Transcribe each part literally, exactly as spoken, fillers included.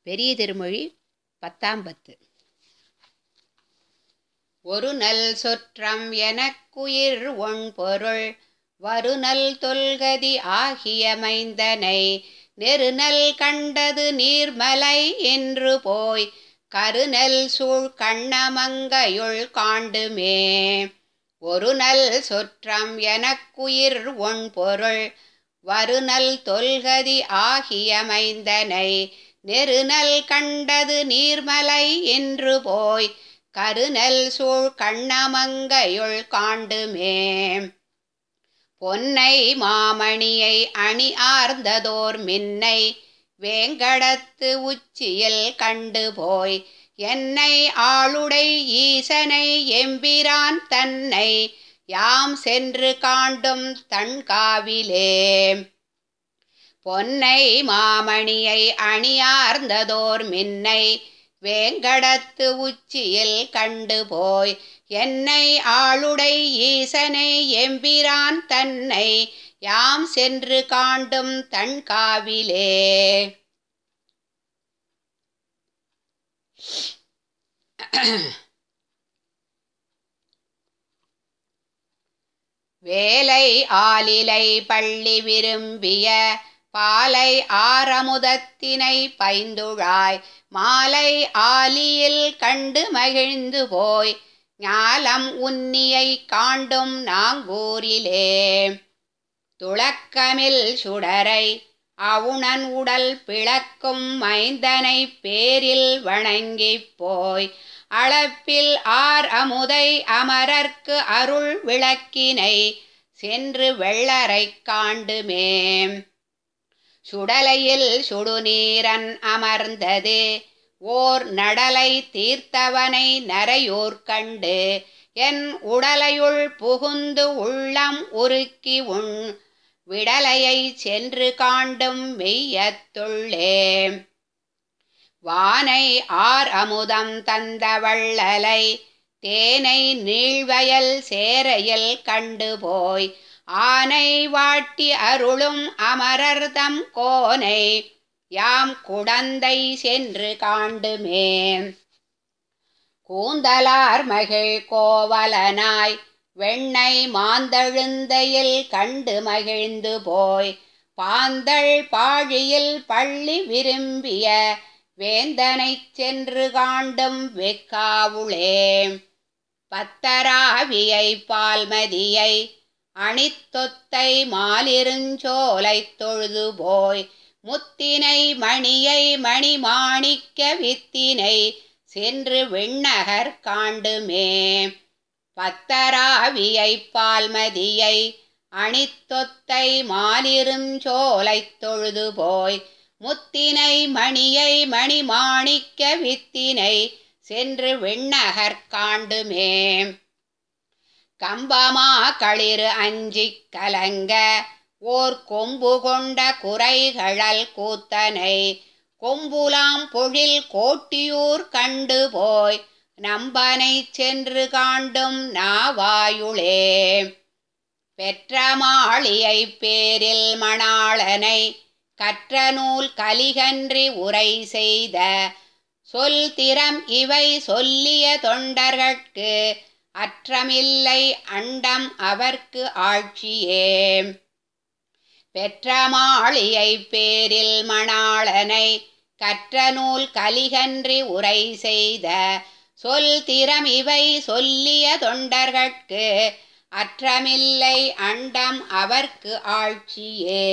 பெரிய திருமொழி பத்தாம் பத்து. ஒரு நல் சொற்றம் எனக்குயிர் ஒண்பொருள் வருநல் தொல்கதி ஆகிய மைந்தனை நெருநல் கண்டது நீர்மலை என்று போய் கருநல் சூழ் கண்ணமங்கையுள் காண்டுமே. ஒரு நல் சொற்றம் எனக்குயிர் ஒண்பொருள் வருநல் தொல்கதி ஆகிய மைந்தனை நெருநல் கண்டது நீர்மலை என்று போய் கருநல் சூழ் கண்ணமங்கையுள் காண்டுமே. பொன்னை மாமணியை அணி ஆர்ந்ததோர் மின்னை வேங்கடத்து உச்சியில் கண்டு போய் என்னை ஆளுடை ஈசனை எம்பிரான் தன்னை யாம் சென்று காண்டும் தண்காவிலே. பொன்னை மாமணியை அணியார்ந்ததோர் மின்னை வேங்கடத்து உச்சியில் கண்டு போய் என்னை ஆளுடை ஈசனை எம்பிரான் தன்னை யாம் சென்று காண்டும் தண்காவிலே. வேலை ஆலிலை பள்ளி விரும்பிய பாலை ஆரமுதத்தினை பைந்துழாய் மாலை ஆலியில் கண்டு மகிழ்ந்து போய் ஞாலம் உன்னியை காண்டும் நாங்கூரிலே. துளக்கமில் சுடரை அவுணன் உடல் பிளக்கும் மைந்தனை பேரில் வணங்கிப் போய் அளப்பில் ஆர் அமுதை அமரர்க்கு அருள் விளக்கினை சென்று வெள்ளரை காண்டுமே. சுடலையில் சுடுநீரன் அமர்ந்தது ஓர் நடலை தீர்த்தவனை நரையோர் கண்டு என் உடலையுள் புகுந்து உள்ளம் உருக்கி உன் விடலையை சென்று காண்டும் மெய்யத்துள்ளே. வானை ஆர் அமுதம் தந்த வள்ளலை தேனை நீழ்வயல் சேரையில் கண்டு போய் ஆனை வாட்டி அருளும் அமரர்தம் கோனை யாம் குடந்தை சென்று காண்டுமே. கூந்தலார் மகிழ் கோவலனாய் வெண்ணை மாந்தழுந்தையில் கண்டு மகிழ்ந்து போய் பாந்தள் பாழியில் பள்ளி விரும்பிய வேந்தனைச் சென்று காண்டும் வெக்காவுளே. பத்தராவியை பால்மதியை அணித்தொத்தை மாலிருஞ்சோலை தொழுது போய் முத்தினை மணியை மணிமாணிக்க வித்தினை சென்று விண்ணகர் காண்டுமே. பத்தராவியை பால்மதியை அணித்தொத்தை மாலிருஞ்சோலை தொழுது போய் முத்தினை மணியை மணிமாணிக்க வித்தினை சென்று விண்ணகர் காண்டுமே. கம்பமா களிறு அஞ்சிக் கலங்க ஓர் கொம்பு கொண்ட குறைகழல் கூத்தனை கொம்புலாம் பொழில் கோட்டியூர் கண்டு போய் நம்பனை சென்று காண்டும் நாவாயுளே. பெற்ற மாளிகை பேரில் மணாளனை கற்ற நூல் கலிகன்றி உரை செய்த சொல் திறம் இவை சொல்லிய தொண்டர்கட்கு அற்றமில்லை அண்டம் அவர்க்கு ஆட்சியே. பெற்ற மாளிகை பேரில் மணாளனை கற்ற நூல் கலிகன்றி உரை செய்த சொல் திறம் இவை சொல்லிய தொண்டர்கட்கு அற்றமில்லை அண்டம் அவர்க்கு ஆட்சியே.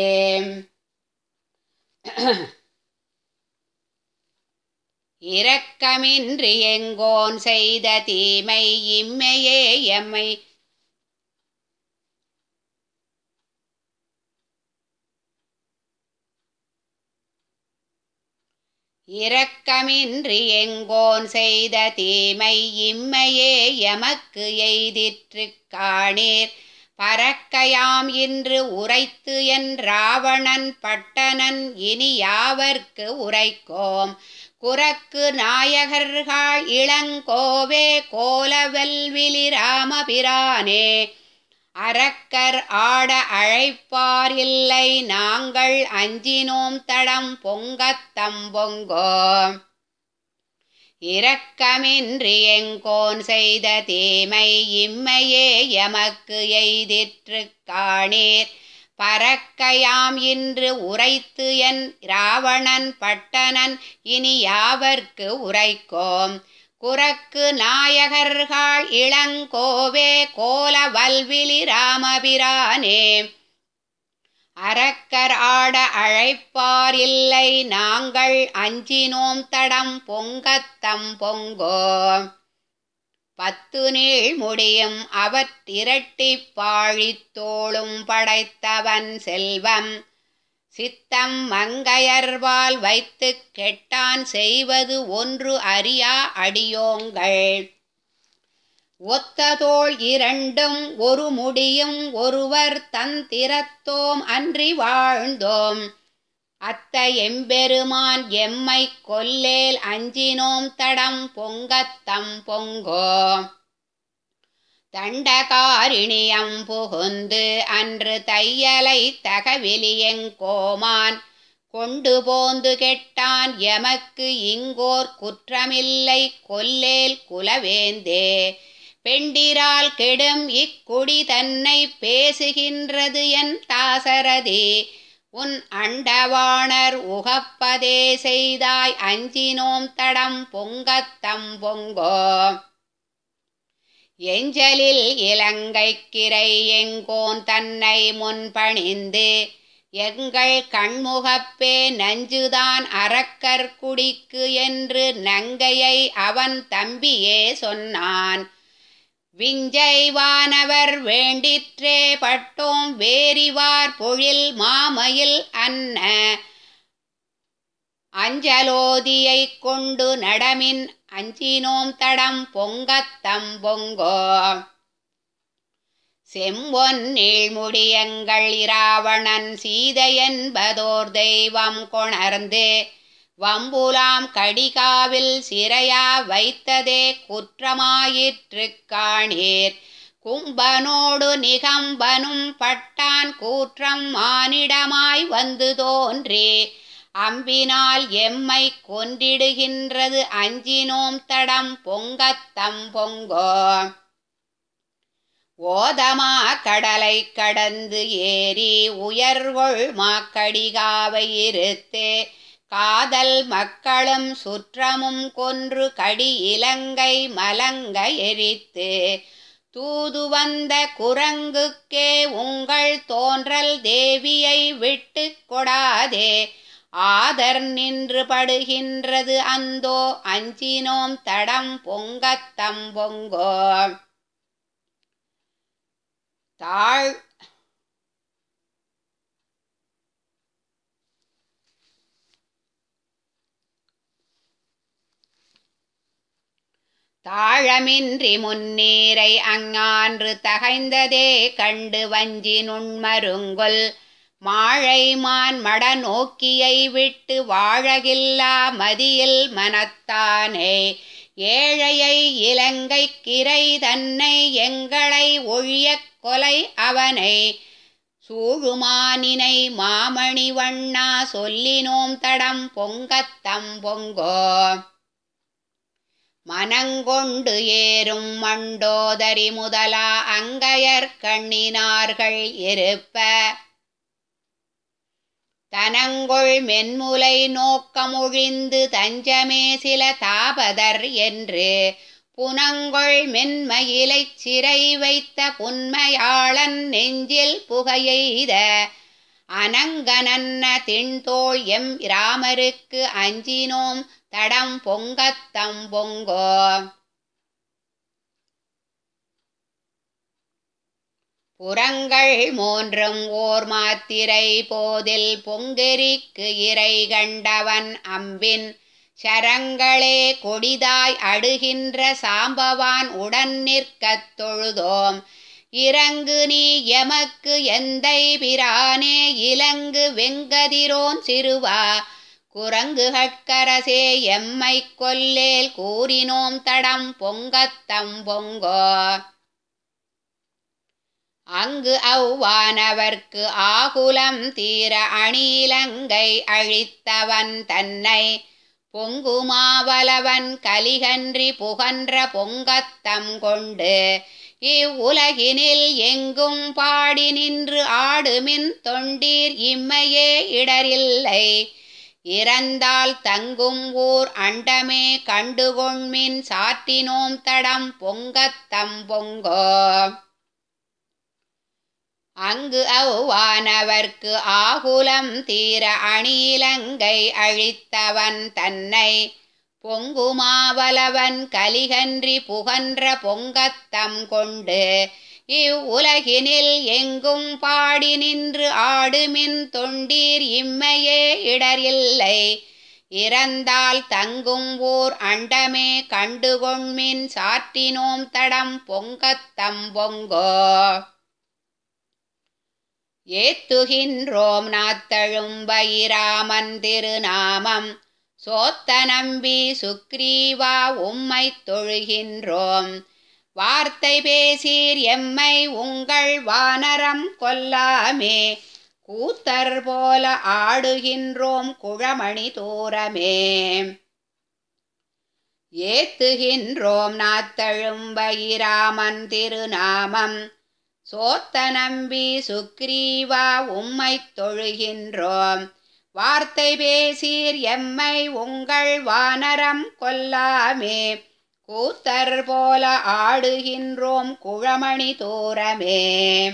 இரக்கமின்றி எங்கோன் செய்த தீமை இம்மையே எம்மை இரக்கமின்றி எங்கோன் செய்த தீமை இம்மையே எமக்கு எய்திற்று காணீர் பரக்கையாம் இன்று உரைத்து என் ராவணன் பட்டனன் இனி யாவர்க்கு உரைக்கோம். குரக்கு நாயகர்கள் இளங்கோவே கோலவெல்விலி ராமபிரானே அரக்கர் ஆட அழைப்பார் இல்லை நாங்கள் அஞ்சினோம் தடம் பொங்கத்தம் பொங்கோ. இரக்கமின்றி எங்கோன் செய்த தீமை இம்மையே எமக்கு எய்திற்று காணீர். பரக்கையாம் இன்று உரைத்து என் இராவணன் பட்டனன் இனி யாவர்க்கு உரைக்கோம். குரக்கு நாயகர்கள் இளங்கோவே கோல வல்விலி ராமபிரானே. அரக்கர் ஆட அழைப்பார் இல்லை நாங்கள் அஞ்சினோம் தடம் பொங்கத்தம் பொங்கோ. பத்து நீள் முடியும் அவற்றிரட்டி பாழித்தோளும் படைத்தவன் செல்வம். சித்தம் மங்கையர்வால் வைத்து கெட்டான் செய்வது ஒன்று அறியா அடியோங்கள். ஒத்ததோள் இரண்டும் ஒரு முடியும் ஒருவர் தந்திரத்தோம் அன்றி வாழ்ந்தோம். அத்த எம்பெருமான் எம்மை கொல்லேல் அஞ்சினோம் தடம் பொங்கத்தம் பொங்கோ. தண்டகாரிணியம் புகுந்து அன்று தையலை தகவிலியங்கோமான் கொண்டு போந்து கெட்டான் எமக்கு இங்கோர் குற்றமில்லை கொல்லேல் குலவேந்தே. பெண்டிரால் கெடும் இக்குடி தன்னை பேசுகின்றது என் தாசரதி. உன் அண்டவாணர் உகப்பதே செய்தாய் அஞ்சினோம் தடம் பொங்கத்தம் பொங்கோ. எஞ்சலில் இலங்கைக்கிரை எங்கோன் தன்னை முன்பணிந்து எங்கள் கண்முகப்பே நஞ்சுதான் அரக்கர் குடிக்கு என்று நங்கையை அவன் தம்பியே சொன்னான். விஞ்சைவானவர் வேண்டிற்றே பட்டோம் வேரிவார் பொழில் மாமயில் அன்ன. அஞ்சலோதியை கொண்டு நடமின் அஞ்சினோம் தடம் பொங்கத்தம் பொங்கோ. செம்பொன் நீழ்முடியங்கள் இராவணன் சீதையென்பதோர் தெய்வம் கொணர்ந்து வம்புலாம் கடிகாவில் சிறையா வைத்ததே குற்றமாயிற்று காணீர். கும்பனோடு நிகம்பனும் பட்டான் கூற்றம் மானிடமாய் வந்து தோன்றி அம்பினால் எம்மை கொன்றிடுகின்றது அஞ்சினோம் தடம் பொங்கத்தம் பொங்கோ. ஓதமா கடலை கடந்து ஏறி உயர்கொள் மாக்கடிகாவை இருத்து காதல் மக்களும் சுற்றமும் கொன்று கடி இலங்கை மலங்க எரித்து தூது வந்த குரங்குக்கே உங்கள் தோன்றல் தேவியை விட்டு கொடாதே ஆதர் நின்று படுகின்றது அந்தோ அஞ்சினோம் தடம் பொங்கத்தம் பொங்கோ. தாழ் தாழமின்றி முன்னீரை அங்கான்று தகைந்ததே கண்டு வஞ்சி நுண்மருங்கொல் மாழைமான் மட நோக்கியை விட்டு வாழகில்லா மதியில் மனத்தானே. ஏழையை இலங்கை கிரை தன்னை எங்களை ஒழியக் கொலை அவனை சூழுமானினை மாமணி வண்ணா சொல்லினோம் தடம் பொங்கத்தம் பொங்கோ. மனங்கொண்டு ஏறும் மண்டோதரி முதலா அங்கையர் கண்ணினார்கள் இருப்ப தனங்கொள் மென்முலை நோக்கமொழிந்து தஞ்சமே சில தாபதர் என்று புனங்கொள் மென்மயிலைச் சிறை வைத்த புன்மையாளன் நெஞ்சில் புகையெய்த அனங்கனன்ன திண்தோள் எம் இராமருக்கு அஞ்சினோம் தடம் பொங்கத்தம் பொங்கோ. புறங்கள் மூன்றும் ஓர் மாத்திரை போதில் பொங்கெரிக்கு இறை கண்டவன் அம்பின் சரங்களே கொடிதாய் அடுகின்ற சாம்பவான் உடன் நிற்கத் தொழுதோம். இறங்கு நீ எமக்கு எந்தை பிரானே இலங்கு வெங்கதிரோன் சிறுவா குரங்குகட்கரசே எம்மை கொல்லேல் கூறினோம் தடம் பொங்கத்தம் பொங்கோ. அங்கு அவ்வானவர்க்கு ஆகுலம் தீர அணிலங்கை அழித்தவன் தன்னை பொங்குமாவலவன் கலிகன்றி புகன்ற பொங்கத்தம் கொண்டு இவ்வுலகினில் எங்கும் பாடி நின்று ஆடுமின் தொண்டீர் இம்மையே இடரில்லை இறந்தால் தங்கும் ஊர் அண்டமே கண்டுகொண்மின் சாற்றினோம் தடம் பொங்கத்தம் பொங்கோ. அங்கு அவ்வானவர்க்கு ஆகுலம் தீர அணிலங்கை அழித்தவன் தன்னை பொங்குமாவலவன் கலிகன்றி புகன்ற பொங்கத்தம் கொண்டு இவ்வுலகினில் எங்கும் பாடி நின்று ஆடுமின் தொண்டீர் இம்மையே இடரில்லை இறந்தால் தங்கும் ஊர் அண்டமே கண்டுகொண்மின் சாற்றினோம் தடம் பொங்கத்தம் பொங்கோ. ஏத்துகின்றோம் நாத்தழும்பயிராமன் திருநாமம் சோத்த நம்பி சுக்ரீவா உம்மை தொழுகின்றோம் வார்த்தை பேசீர் எம்மை உங்கள் வானரம் கொல்லாமே கூத்தர் போல ஆடுகின்றோம் குழமணி தூரமே. ஏத்துகின்றோம் நாத்தழும்பயிராமன் திருநாமம் சோத்த நம்பி சுக்ரீவா உம்மை தொழுகின்றோம் வார்த்தை பேசீர் எம்மை உங்கள் வானரம் கொல்லாமே கூத்தர் போல ஆடுகின்றோம் குழமணி தூரமே.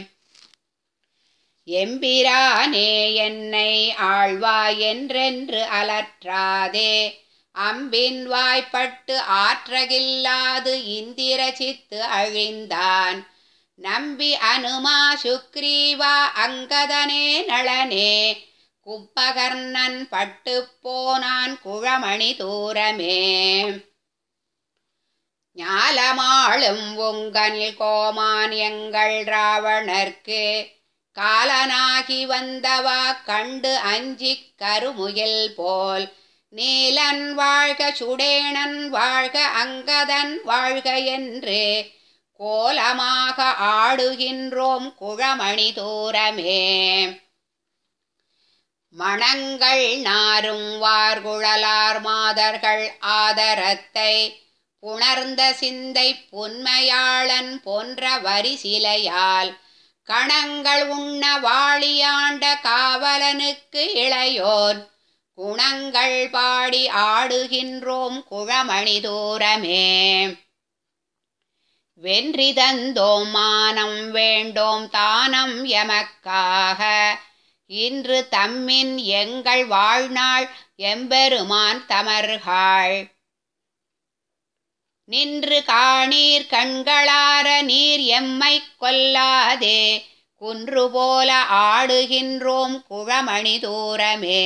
எம்பிரானே என்னை ஆழ்வாய் என்றென்று அலற்றாதே அம்பின் வாய்ப்பட்டு ஆற்றகில்லாது இந்திர சித்து அழிந்தான் நம்பி அனுமா சுக்ரீவா அங்கதனே நளனே கும்பகர்ணன் பட்டு போனான் குழமணி தூரமே. ஞாலமாளும் உங்கன் கோமான் எங்கள் ராவணர்க்கு காலனாகி வந்தவா கண்டு அஞ்சிக் கருமுகில் போல் நீலன் வாழ்க சுடேணன் வாழ்க அங்கதன் வாழ்க என்று கோலமாக ஆடுகின்றோம் குழமணி தூரமே. மணங்கள் நாரும் வார்குழலார் மாதர்கள் ஆதரத்தை புணர்ந்த சிந்தை புன்மையாளன் போன்ற வரிசிலையால் கணங்கள் உண்ண வாழியாண்ட காவலனுக்கு இளையோன் குணங்கள் பாடி ஆடுகின்றோம் குழமணி தூரமே. வென்றி தந்தோம் மானம் வேண்டோம் தானம் எமக்காக இன்று தம்மின் எங்கள் வாழ்நாள் எம்பெருமான் தமர்காள் நின்று காணீர் கண்களார நீர் எம்மை கொல்லாதே குன்று போல ஆடுகின்றோம் குழமணி தூரமே.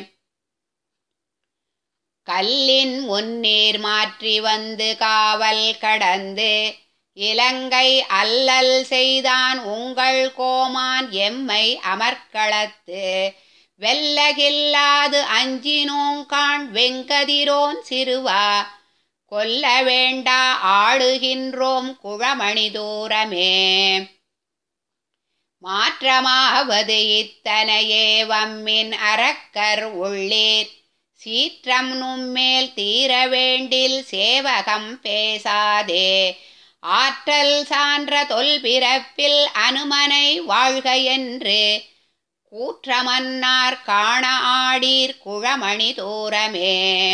கல்லின் முன்னீர் மாற்றி வந்து காவல் கடந்து இலங்கை அல்லல் செய்தான் உங்கள் கோமான் எம்மை அமர்க்களத்து வெல்லகில்லாது அஞ்சினோங்கான் வெங்கதிரோன் சிறுவா கொல்ல வேண்டா ஆடுகின்றோம் குழமணி தூரமே. மாற்றமாவது இத்தனையே வம்மின் அரக்கர் உள்ளீர் சீற்றம் நும்மேல் தீர வேண்டில் சேவகம் பேசாதே ஆற்றல் சான்ற தொல்பிறப்பில் அனுமனை வாழ்க என்று கூற்றமன்னார் காண ஆடீர் குழமணி தூரமே.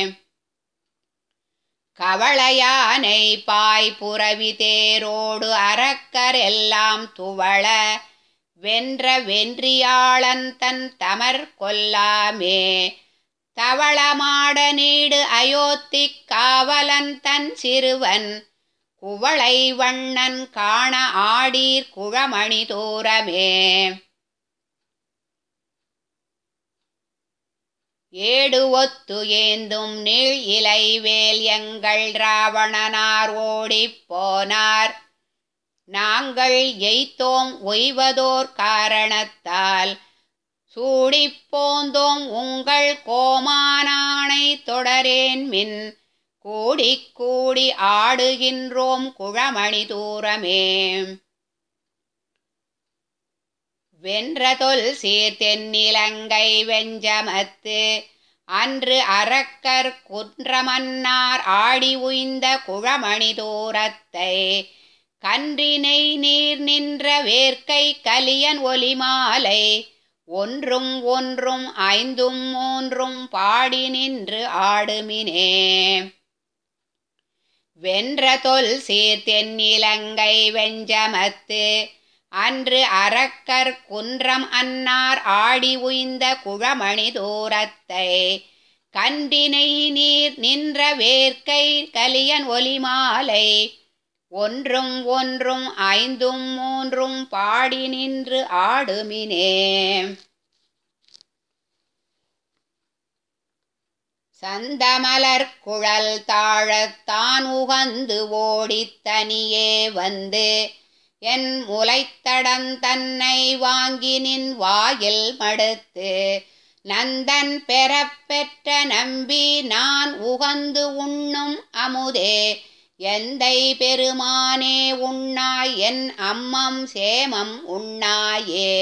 கவளையானை பாய் புரவி தேரோடு அரக்கர் எல்லாம் துவள வென்ற வென்றியாளன் தன் தமர் கொல்லாமே தவளமாட நீடு அயோத்திக் காவலன் தன் சிறுவன் குவளை வண்ணன் காண ஆடீர் குழமணி தூரமே. ஏடு ஒத்து ஏந்தும் நீள் இலைவேல் எங்கள் ராவணனார் ஓடிப் போனார் நாங்கள் எய்த்தோம் ஒய்வதோர் காரணத்தால் சூடிப் போந்தோம் உங்கள் கோமானானை தொடரேன் மின் கூடிக் கூடி ஆடுகின்றோம் குழமணி தூரமே. வென்றதொல் சீர்தென்னிலங்கை வெஞ்சமத்து அன்று அரக்கர் குன்றமன்னார் ஆடி உய்ந்த குழமணி தூரத்தை கன்றினை நீர் நின்ற வேர்க்கை கலியன் ஒலி மாலை ஒன்றும் ஒன்றும் ஐந்தும் மூன்றும் பாடி நின்று ஆடுமினே. வென்றதொல் சீர்தென்னிலங்கை வெஞ்சமத்து அன்று அரக்கர் குன்றம் அன்னார் ஆடி உய்ந்த குழமணி தூரத்தை கன்றினை நீர் நின்ற வேர்க்கை கலியன் ஒலி மாலை ஒன்றும் ஒன்றும் ஐந்தும் மூன்றும் பாடி நின்று ஆடுமினே. சந்தமலர் குழல் தாழத்தான் உகந்து ஓடித்தனியே வந்து என் முலைத்தடம் தன்னை வாங்கி நின் வாயில் மடுத்து நந்தன் பெறப்பெற்ற நம்பி நான் உகந்து உண்ணும் அமுதே எந்தை பெருமானே உண்ணாய் என் அம்மம் சேமம் உண்ணாயே.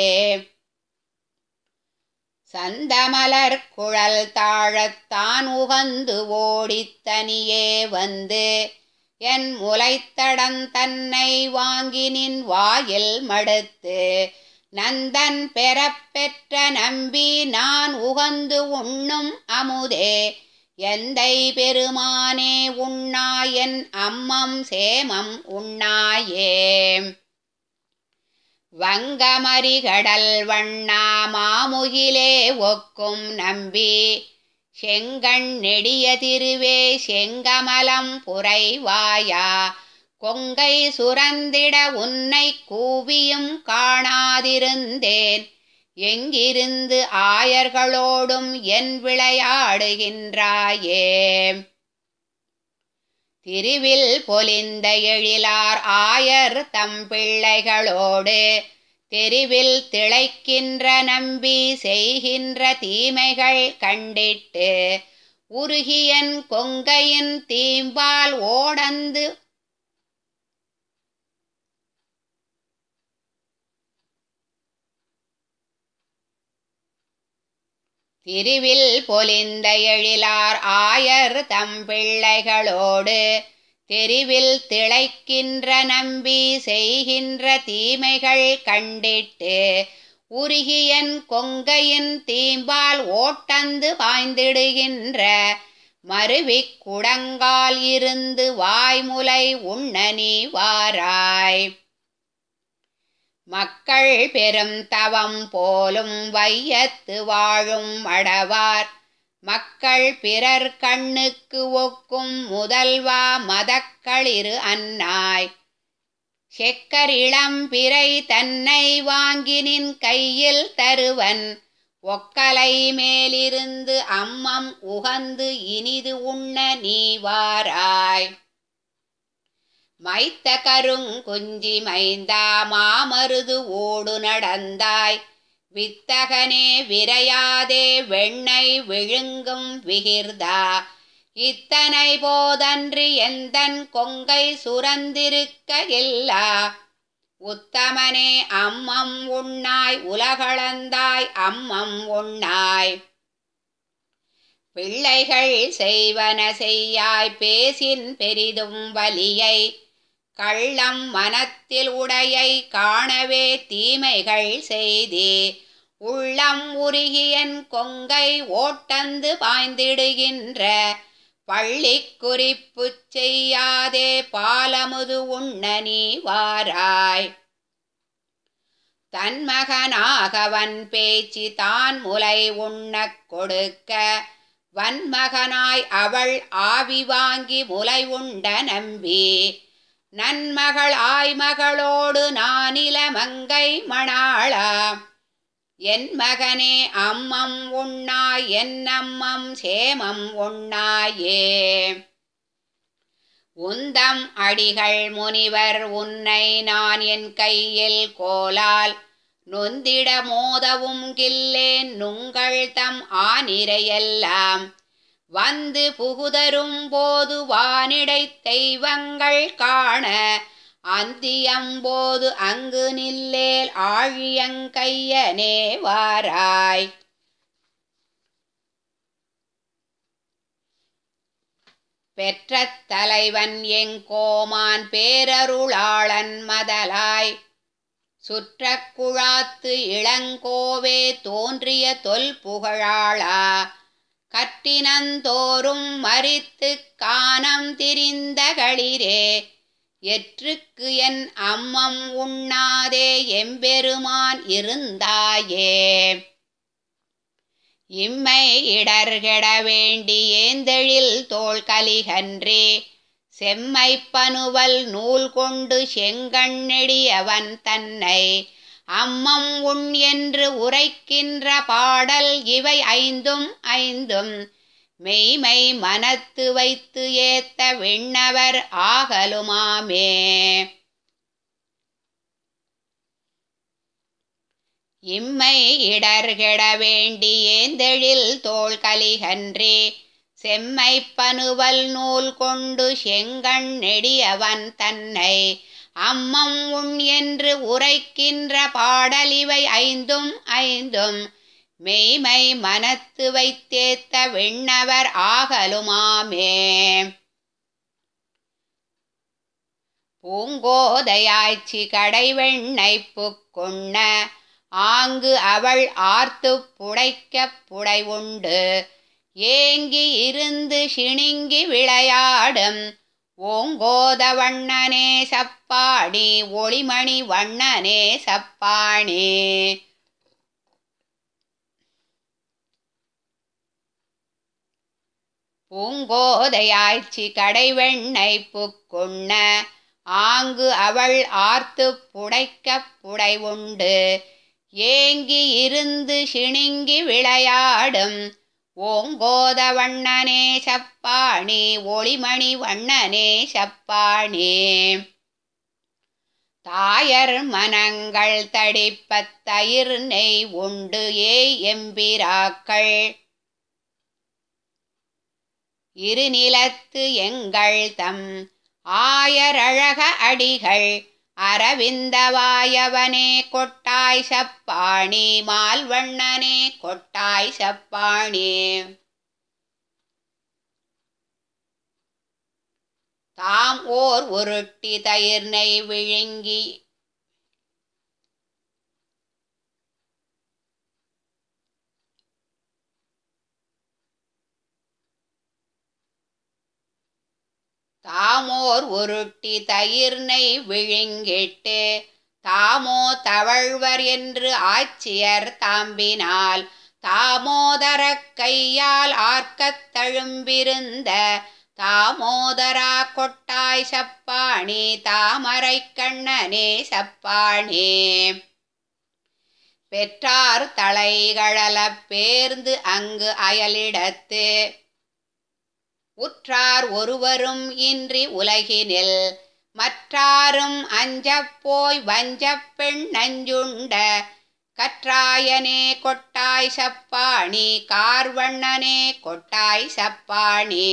சந்தமலர் குழல் தாழத்தான் உகந்து ஓடித்தனியே வந்து என் முலைத்தடம் தன்னை வாங்கி நின் வாயில் மடுத்து நந்தன் பெறப்பெற்ற நம்பி நான் உகந்து உண்ணும் அமுதே எந்தை பெருமானே உண்ணாய் என் அம்மம் சேமம் உண்ணாயே. வங்கமரிகடல் வண்ணா மாமுகிலே ஒக்கும் நம்பி செங்கண் நெடிய திருவே செங்கமலம் புரைவாயா கொங்கை சுரந்திட உன்னை கூவியும் காணாதிருந்தேன் எங்கிருந்து ஆயர்களோடும் என் விளையாடுகின்றாயே. திருவில் பொலிந்த எழிலார் ஆயர் தம் பிள்ளைகளோடு தெருவில் திளைக்கின்ற நம்பி செய்கின்ற தீமைகள் கண்டிட்டு உருகியன் கொங்கையின் தீம்பால் ஓடந்து திருவில் பொலிந்த எழிலார் ஆயர் தம் பிள்ளைகளோடு தெருவில் திளைக்கின்ற நம்பி செய்கின்ற தீமைகள் கண்டிட்டு உருகியன் கொங்கையின் தீம்பால் ஓட்டந்து பாய்ந்திடுகின்ற மருவிக் குடங்கால் இருந்து வாய்முலை உண்ண நீ வாராய். மக்கள் பெரும் தவம் போலும் வையத்து வாழும் அடவார் மக்கள் பிறர் கண்ணுக்கு ஒக்கும் முதல்வா மதக்களிரு அன்னாய் செக்கர் இளம் பிறை தன்னை வாங்கி நின் கையில் தருவன் ஒக்கலை மேலிருந்து அம்மம் உகந்து இனிது உண்ண நீ வாராய். மைத்த கருங்குஞ்சி மைந்தா மாமருது ஓடு நடந்தாய் வித்தகனே விரையாதே வெண்ணை விழுங்கும் விகிர்தா இத்தனை போதன்றி எந்தன் கொங்கை சுரந்திருக்க இல்லா உத்தமனே அம்மம் உண்ணாய் உலகளந்தாய் அம்மம் உண்ணாய். பிள்ளைகள் செய்வன செய்யாய் பேசின் பெரிதும் வலியை கள்ளம் மனத்தில் உடையை காணவே தீமைகள் செய்தே உள்ளம் உருகியன் கொங்கை ஓட்டந்து பாய்ந்திடுகின்ற பள்ளி குறிப்பு செய்யாதே பாலமுது உண்ண நீ வாராய். தன்மகனாகவன் பேச்சு தான் முலை உண்ணக் கொடுக்க வன்மகனாய் அவள் ஆவி வாங்கி முலை உண்ட நம்பி நன்மகள் ஆய்மகளோடு நானில மங்கை மணாளா என் மகனே அம்மம் உண்ணாய் என் அம்மம் சேமம் உண்ணாயே. உந்தம் அடிகள் முனிவர் உன்னை நான் என் கையில் கோலால் நொந்திட மோதவும் கில்லேன் நுங்கள் தம் ஆனிரையெல்லாம் வந்து புகுதரும் போது வானிடை தெய்வங்கள் காண அந்தியம்போது அங்கு நில்லேல் ஆழியங்கையனே வாராய். பெற்ற தலைவன் எங்கோமான் பேரருளாளன் மதலாய் சுற்றக் குழாத்து இளங்கோவே தோன்றிய தொல் புகழாளா. கற்றினந்தோறும் மரித்துக் கானம் திரிந்த களிரே எற்றுக்கு என் அம்மம் உண்ணாதே எம்பெருமான் இருந்தாயே. இம்மை இடர்கெட வேண்டி ஏந்தெழில் தோள் கலிகன்றே செம்மைப் பனுவல் நூல் கொண்டு செங்கண்ணெடியவன் தன்னை அம்மம் உண் என்று உரைக்கின்ற பாடல் இவை ஐந்தும் ஐந்தும் மெய்மை மனத்து வைத்து ஏத்த விண்ணவர் ஆகலுமாமே. இம்மை இடர்கெட வேண்டி ஏந்தெழில் தோள் கலிகன்றே செம்மைப் பனுவல் நூல் கொண்டு செங்கண் நெடியவன் தன்னை அம்மம் உண் என்று உரைக்கின்ற பாடல் இவை ஐந்தும் ஐந்தும் மெய்மை மனத்து வைத்தேத்த விண்ணவர் ஆகலுமாமே. பூங்கோதையாய்ச்சி கடைவெண்ணை புக்குண்ண ஆங்கு அவள் ஆர்த்துப் புடைக்கப் புடை உண்டு ஏங்கி இருந்து சிணுங்கி விளையாடும் ஓங்கோத வண்ணனே சப்பாணி ஒளிமணி வண்ணனே சப்பாணி. பூங்கோதையாய்ச்சி கடைவெண்ணை புக்குண்ண ஆங்கு அவள் ஆர்த்துப் புடைக்கப் புடை உண்டு ஏங்கி இருந்து சிணுங்கி விளையாடும் ஓங்கோத வண்ணனே சப்பாணி ஒளிமணி வண்ணனே சப்பாணி. தாயர் மனங்கள் தடிப்பத் தயிர் நெய் உண்டு ஏய் எம்பிராக்கள் இருநிலத்து எங்கள் தம் ஆயரழக அடிகள் அரவிந்தவாயவனே கொட்டாய் சப்பாணி மால்வண்ணனே கொட்டாய் சப்பாணி. தாம் ஓர் உருட்டி தயிர் நெய் விழுங்கி தாமோர் உருட்டி தயிர் நெய் விழுங்கிட்டு தாமோ தவழ்வர் என்று ஆட்சியர் தாம்பினால் தாமோதரக் கையால் ஆர்க்கத் தழும்பிருந்த தாமோதரா கொட்டாய் சப்பாணி தாமரை கண்ணனே சப்பாணி. பெற்றார் தலைகழலப் பேர்ந்து அங்கு அயலிடத்து உற்றார் ஒருவரும் இன்றி உலகினில் மற்றாரும் அஞ்சப் போய் வஞ்சப் பெண் நஞ்சுண்ட கற்றாயனே கொட்டாய் சப்பாணி கார்வண்ணனே கொட்டாய் சப்பாணி.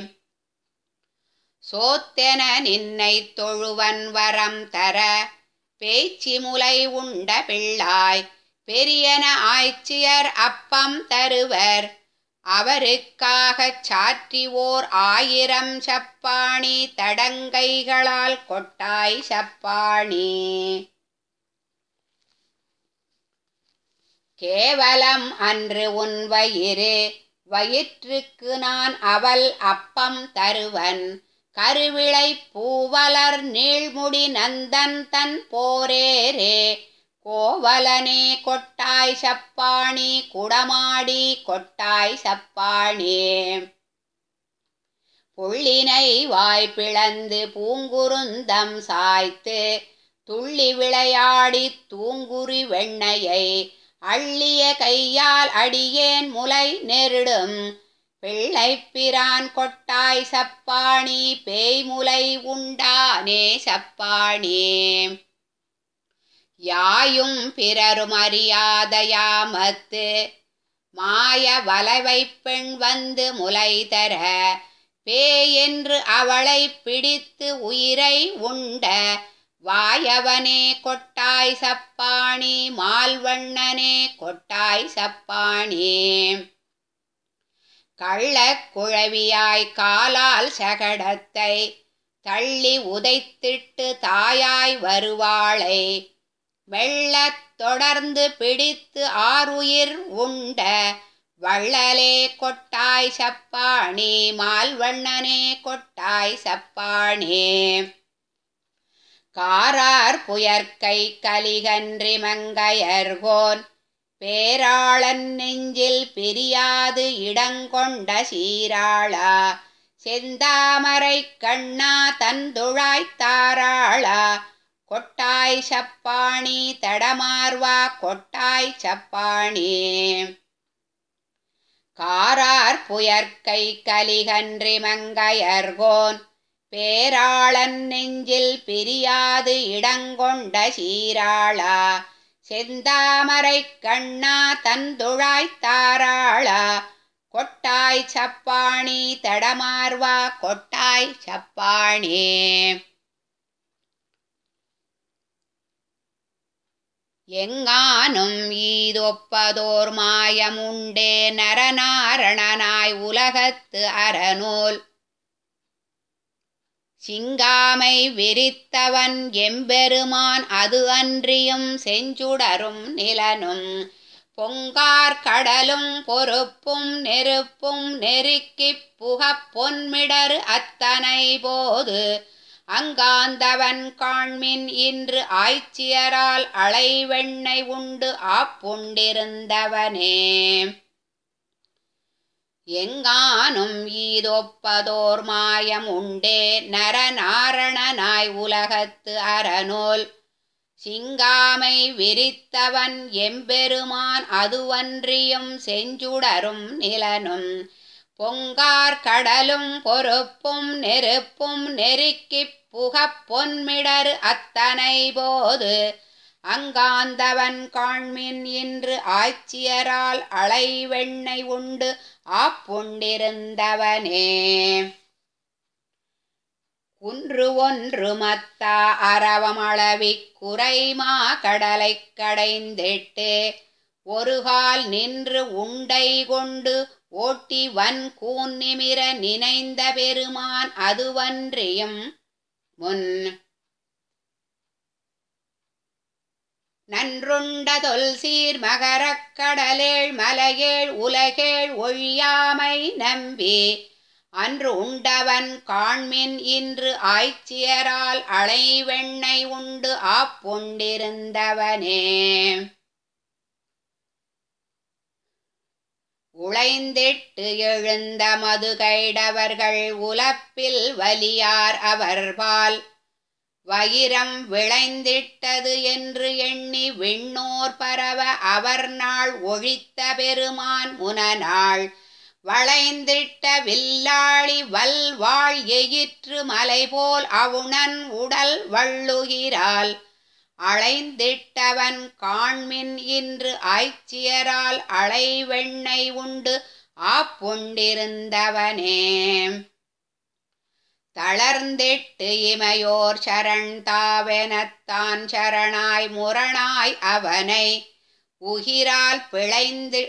சோத்தென நின்னை தொழுவன் வரம் தர பேச்சி முலை உண்ட பிள்ளாய் பெரியன ஆய்ச்சியர் அப்பம் தருவர் அவருக்காகச் சாற்றி ஓர் ஆயிரம் சப்பாணி தடங்கைகளால் கொட்டாய் சப்பாணி. கேவலம் அன்று உன் வயிறு வயிற்றுக்கு நான் அவல் அப்பம் தருவன் கருவிளை பூவலர் நீள்முடி நந்தன் தன் போரேரே கோவலனே கொட்டாய் சப்பாணி குடமாடி கொட்டாய் சப்பாணி. புள்ளினை வாய்ப்பிளந்து பூங்குருந்தம் சாய்த்து துள்ளி விளையாடி தூங்குறி வெண்ணையை அள்ளிய கையால் அடியேன் முலை நெருடும் பிள்ளைப்பிரான் கொட்டாய் சப்பாணி பேய்முலை உண்டானே சப்பாணி. யாயும் பிறரும் அறியாத யாமத்து மாய வலைவைப் பெண் வந்து முலை தர பேயென்று அவளை பிடித்து உயிரை உண்ட வாயவனே கொட்டாய் சப்பாணி மால்வண்ணனே கொட்டாய் சப்பாணி. கள்ளக் குழவியாய் காலால் சகடத்தை தள்ளி உதைத்திட்டு தாயாய் வருவாளை வெள்ளத் தொடர்ந்து பிடித்து ஆறுயிர் உண்ட வள்ளலே கொட்டாய் சப்பாணி மால்வண்ணனே கொட்டாய் சப்பாணி. காரார் புயற்கை கலிகன்றி மங்கையர்கோன் பேராளன் நெஞ்சில் பிரியாது இடங்கொண்ட சீராளா செந்தாமரை கண்ணா தந்துழாய்த் தாராளா கொட்டாய் சப்பாணி தடமார்வா கொட்டாய் சப்பாணி. காரார் புயற்கை கலிகன்றி மங்கையர்கோன் பேராளன் நெஞ்சில் பிரியாது இடங்கொண்ட சீராளா செந்தாமரை கண்ணா தந்துழாய்த் தாராளா கொட்டாய் சப்பாணி தடமார்வா கொட்டாய் சப்பாணி. எங்கானும் ஈதொப்பதோர் மாயமுண்டே நரநாரணனாய் உலகத்து அறநூல் சிங்காமை விரித்தவன் எம்பெருமான் அது அன்றியும் செஞ்சுடரும் நிலனும் பொங்கார் கடலும் பொறுப்பும் நெருப்பும் நெருக்கிப் புகப் பொன்மிடரு அத்தனை போது அங்காந்தவன் காண்மின் இன்று ஆய்ச்சியரால் அளைவெண்ணை உண்டு ஆப்புண்டிருந்தவனே. எங்கானும் ஈதொப்பதோர் மாயம் உண்டே நரநாரணனாய் உலகத்து அறநூல் சிங்காமை விரித்தவன் எம்பெருமான் அதுவன்றியும் செஞ்சுடரும் நிலனும் பொங்கார் கடலும் பொறுப்பும் நெருப்பும் நெருக்கிப் புகப் பொன்மிடரு அத்தனை போது அங்காந்தவன் காண்மின் இன்று ஆய்ச்சியரால் அளைவெண்ணை உண்டு ஆப்புண்டிருந்தவனே. குன்று ஒன்று மத்தா அரவமளவிக் குறைமா கடலைக் கடைந்திட்டு ஒருகால் நின்று உண்டை கொண்டு ஓட்டி வன் கூன் நிமிர நினைந்த பெருமான் அதுவன்றியும் முன் நன்றுண்ட தொல்சீர் மகரக் கடலேழ் மலையேழ் உலகேழ் ஒழியாமை நம்பி அன்று உண்டவன் காண்மின் இன்று ஆய்ச்சியரால் அளைவெண்ணை உண்டு ஆப்புண்டிருந்தவனே. உழைந்திட்டு எழுந்த மதுகைடவர்கள் உலப்பில் வலியார் அவர்பால் வயிரம் விளைந்திட்டது என்று எண்ணி விண்ணோர் பரவ அவர் நாள் ஒழித்த பெருமான் முனநாள் வளைந்திட்ட வில்லாளி வல் வாழ் எயிற்று மலைபோல் அவுணன் உடல் வள்ளுகிறாள் அளைந்திட்டவன் காண்மின் இன்று ஆய்ச்சியரால் அளைவெண்ணை உண்டு ஆப்புண்டிருந்தவனே. தளர்ந்திட்டு இமையோர் சரண் தாவெனத்தான் சரணாய் முரணாய் அவனை உகிரால் பிழைந்து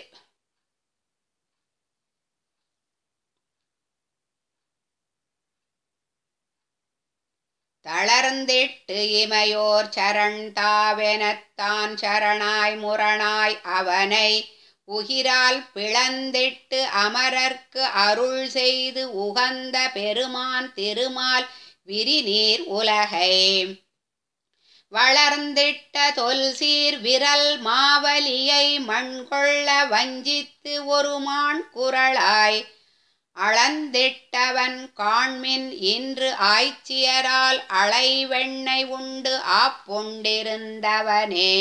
தளர்ந்திட்டு இமையோர் சரண் தாவெனத்தான் சரணாய் முரணாய் அவனை உகிரால் பிளந்திட்டு அமரர்க்கு அருள் செய்து உகந்த பெருமான் திருமால் விரிநீர் உலகை வளர்ந்திட்ட தொல்சீர் விரல் மாவலியை மண்கொள்ள வஞ்சித்து ஒரு மான் குரலாய் அளந்திட்டவன் காண்மின் இன்று ஆய்ச்சியரால் அளைவெண்ணை உண்டு ஆப்புண்டிருந்தவனே.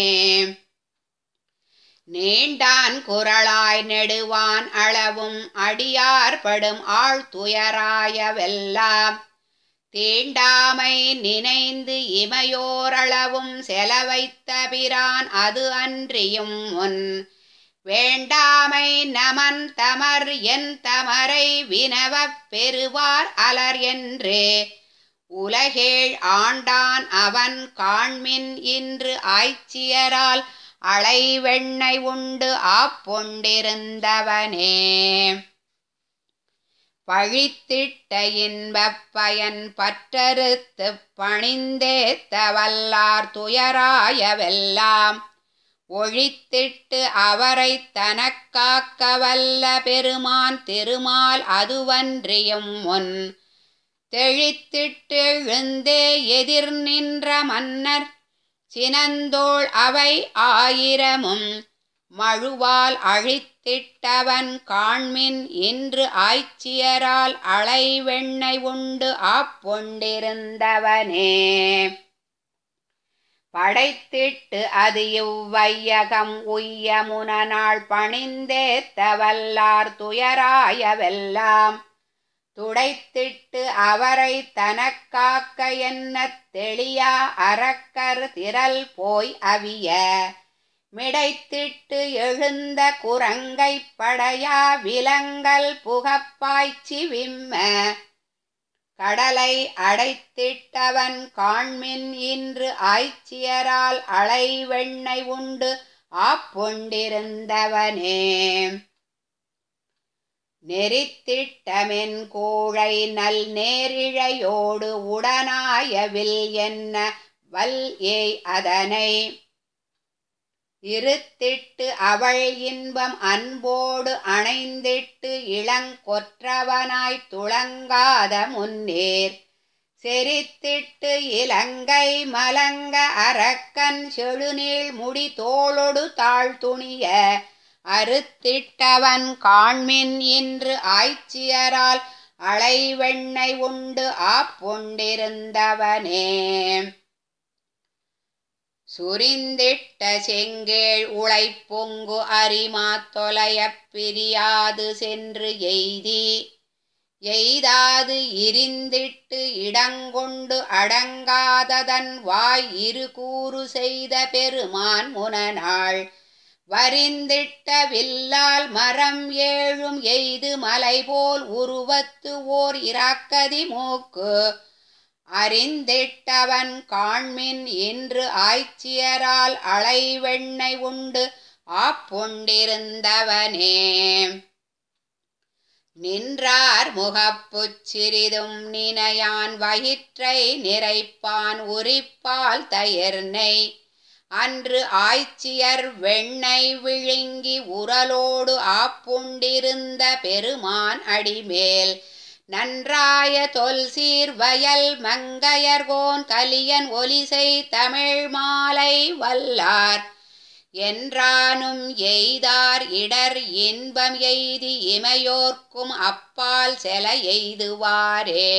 நீண்டான் குரலாய் நெடுவான் அளவும் அடியார்படும் ஆழ்துயராயவெல்லாம் தீண்டாமை நினைந்து இமையோரளவும் செலவைத்த பிரான் அது அன்றியும் முன் வேண்டாமை நமன் தமர் என் தமரை வினவப் பெறுவார் அலர் என்றே உலகேழ் ஆண்டான் அவன் காண்மின் இன்று ஆய்ச்சியரால் அளைவெண்ணை உண்டு ஆப்பொண்டிருந்தவனே. பழித்திட்ட இன்பப் பயன் பற்றறுத்துப் பணிந்தேத்த வல்லார் துயராயவெல்லாம் ஒழித்திட்டு அவரைத் தனக்காக்க வல்ல பெருமான் திருமால் அதுவன்றியும் முன் தெழித்திட்டு எழுந்தே எதிர் நின்ற மன்னர் சினந்தோள் அவை ஆயிரமும் மழுவால் அழித்திட்டவன் காண்மின் இன்று ஆய்ச்சியரால் அளைவெண்ணை உண்டு ஆப்பொண்டிருந்தவனே. படைத்திட்டு அது இவ்வையகம் உய்ய முனநாள் பணிந்தேத்த வல்லார் துயராயவெல்லாம் துடைத்திட்டு அவரை தனக்காக்க என்னத் தெளியா அரக்கர் திரள் போய் அவிய மிடைத்திட்டு எழுந்த குரங்கை படையா விலங்கல் புகப்பாய்ச்சி விம்ம கடலை அடைத்திட்டவன் காண்மின் இன்று ஆய்ச்சியரால் அளைவெண்ணை உண்டு ஆப்பொண்டிருந்தவனே. நெறித்திட்டமென் கோழை நல் நேரிழையோடு உடனாயவில் என்ன வல் ஏய் அதனை இருத்திட்டு அவள் இன்பம் அன்போடு அணைந்திட்டு இளங்கொற்றவனாய் துளங்காத முன்னேர் செறித்திட்டு இலங்கை மலங்க அரக்கன் செழுநீள் முடி தோளொடு தாழ்துணிய அறுத்திட்டவன் காண்மின் இன்று ஆய்ச்சியரால் அளைவெண்ணை உண்டு ஆப்பொண்டிருந்தவனே. சுரிந்திட்ட செங்கேழ் உழைப்பொங்கு அரிமா தொலையப் பிரியாது சென்று எய்தி எய்தாது இருந்திட்டு இடங்கொண்டு அடங்காததன் வாய் இருகூறு செய்த பெருமான் முனநாள் வரிந்திட்ட வில்லால் மரம் ஏழும் எய்து மலைபோல் உருவத்து ஓர் இராக்கதி மூக்கு அறிந்திட்டவன் காண்மின் இன்று ஆய்ச்சியரால் அளைவெண்ணை உண்டு ஆப்பொண்டிருந்தவனே. நின்றார் முகப்புச் சிறிதும் நினையான் வயிற்றை நிறைப்பான் உரிப்பால் தயிர் நெய் அன்று ஆய்ச்சியர் வெண்ணை விழுங்கி உரலோடு ஆப்புண்டிருந்த பெருமான் அடிமேல் நன்றாய தொல்சீர் வயல் மங்கையர்கோன் கலியன் ஒலிசை தமிழ் மாலை வல்லார் என்றானும் எய்தார் இடர் இன்பம் எய்தி இமையோர்க்கும் அப்பால் செல எய்துவாரே.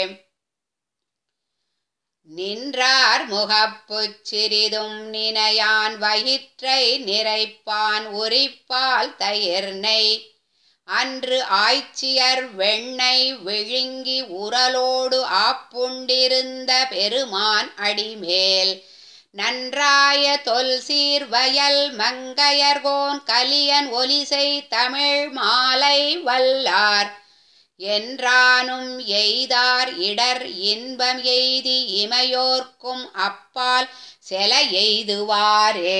நின்றார் முகப்புச் சிறிதும் நினையான் வயிற்றை நிறைப்பான் உரிப்பால் தயிர் நெய் அன்று ஆய்ச்சியர் வெண்ணை விழுங்கி உரலோடு ஆப்புண்டிருந்த பெருமான் அடிமேல் நன்றாய தொல்சீர் வயல் மங்கையர்கோன் கலியன் ஒலிசை தமிழ் மாலை வல்லார் என்றானும் எய்தார் இடர் இன்பம் எய்தி இமையோர்க்கும் அப்பால் செல எய்துவாரே.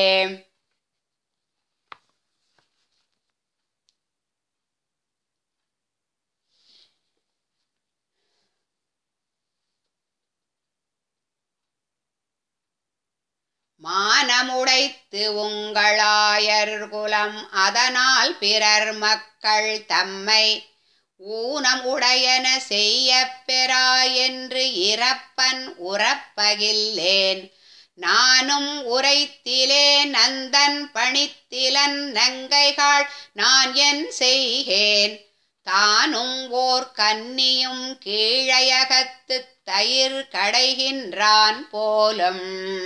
மானமுடைத்து உங்களாயர் குலம் அதனால் பிறர் மக்கள் தம்மை ஊனம் உடையன செய்ய பெறா என்று இறப்பன் உறப்பகில்லேன் நானும் உரைத்திலேன் நந்தன் பணித்திலன் நங்கைகாள் நான் என் செய்கேன் தானும் ஓர் கன்னியும் கீழையகத்துத் தயிர் கடைகின்றான் போலும்.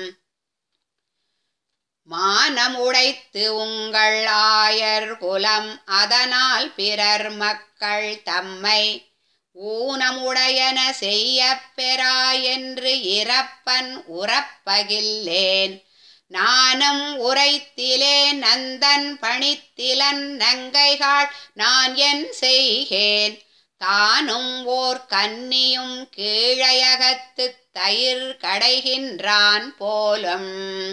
மானம் உடைத்து உங்கள் ஆயர் குலம் அதனால் பிறர் மக்கள் தம்மை ஊனமுடையன செய்ய பெறா என்று இறப்பன் உறப்பகில்லேன் நானும் உரைத்திலேன் நந்தன் பணித்திலன் நங்கைகாள் நான் என் செய்கேன் தானும் ஓர் கன்னியும் கீழையகத்துத் தயிர் கடைகின்றான் போலும்.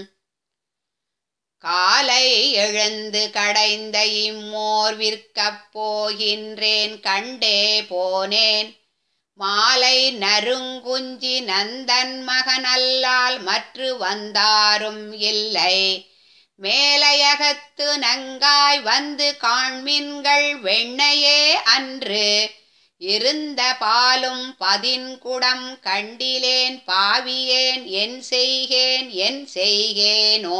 காலை எழுந்து கடைந்த இம்மோர் விற்கப் போகின்றேன் கண்டே போனேன். மாலை நறுங்குஞ்சி நந்தன் மகனல்லால் மற்று வந்தாரும் இல்லை. மேலையகத்து நங்காய் வந்து காண்மின்கள் வெண்ணையே அன்று. இருந்த பாலும் பதின்குடம் கண்டிலேன் பாவியேன் என் செய்கேன் என் செய்கேனோ.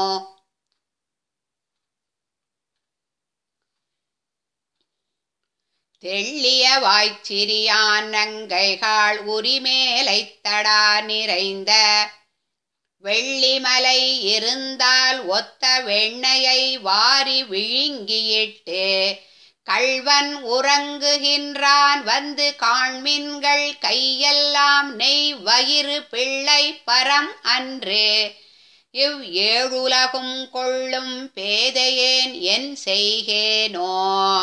தெள்ளிய வாய்ச்சிறியான் நங்கைகாள் உரிமேலைத்தடா நிறைந்த. வெள்ளிமலை இருந்தால் ஒத்த வெண்ணையை வாரி விழுங்கியிட்டு. கள்வன் உறங்குகின்றான் வந்து காண்மின்கள் கையெல்லாம் நெய் வயிறு பிள்ளை பரம் அன்று. இவ் ஏழுலகும் கொள்ளும் பேதையேன் என் செய்கேனோ.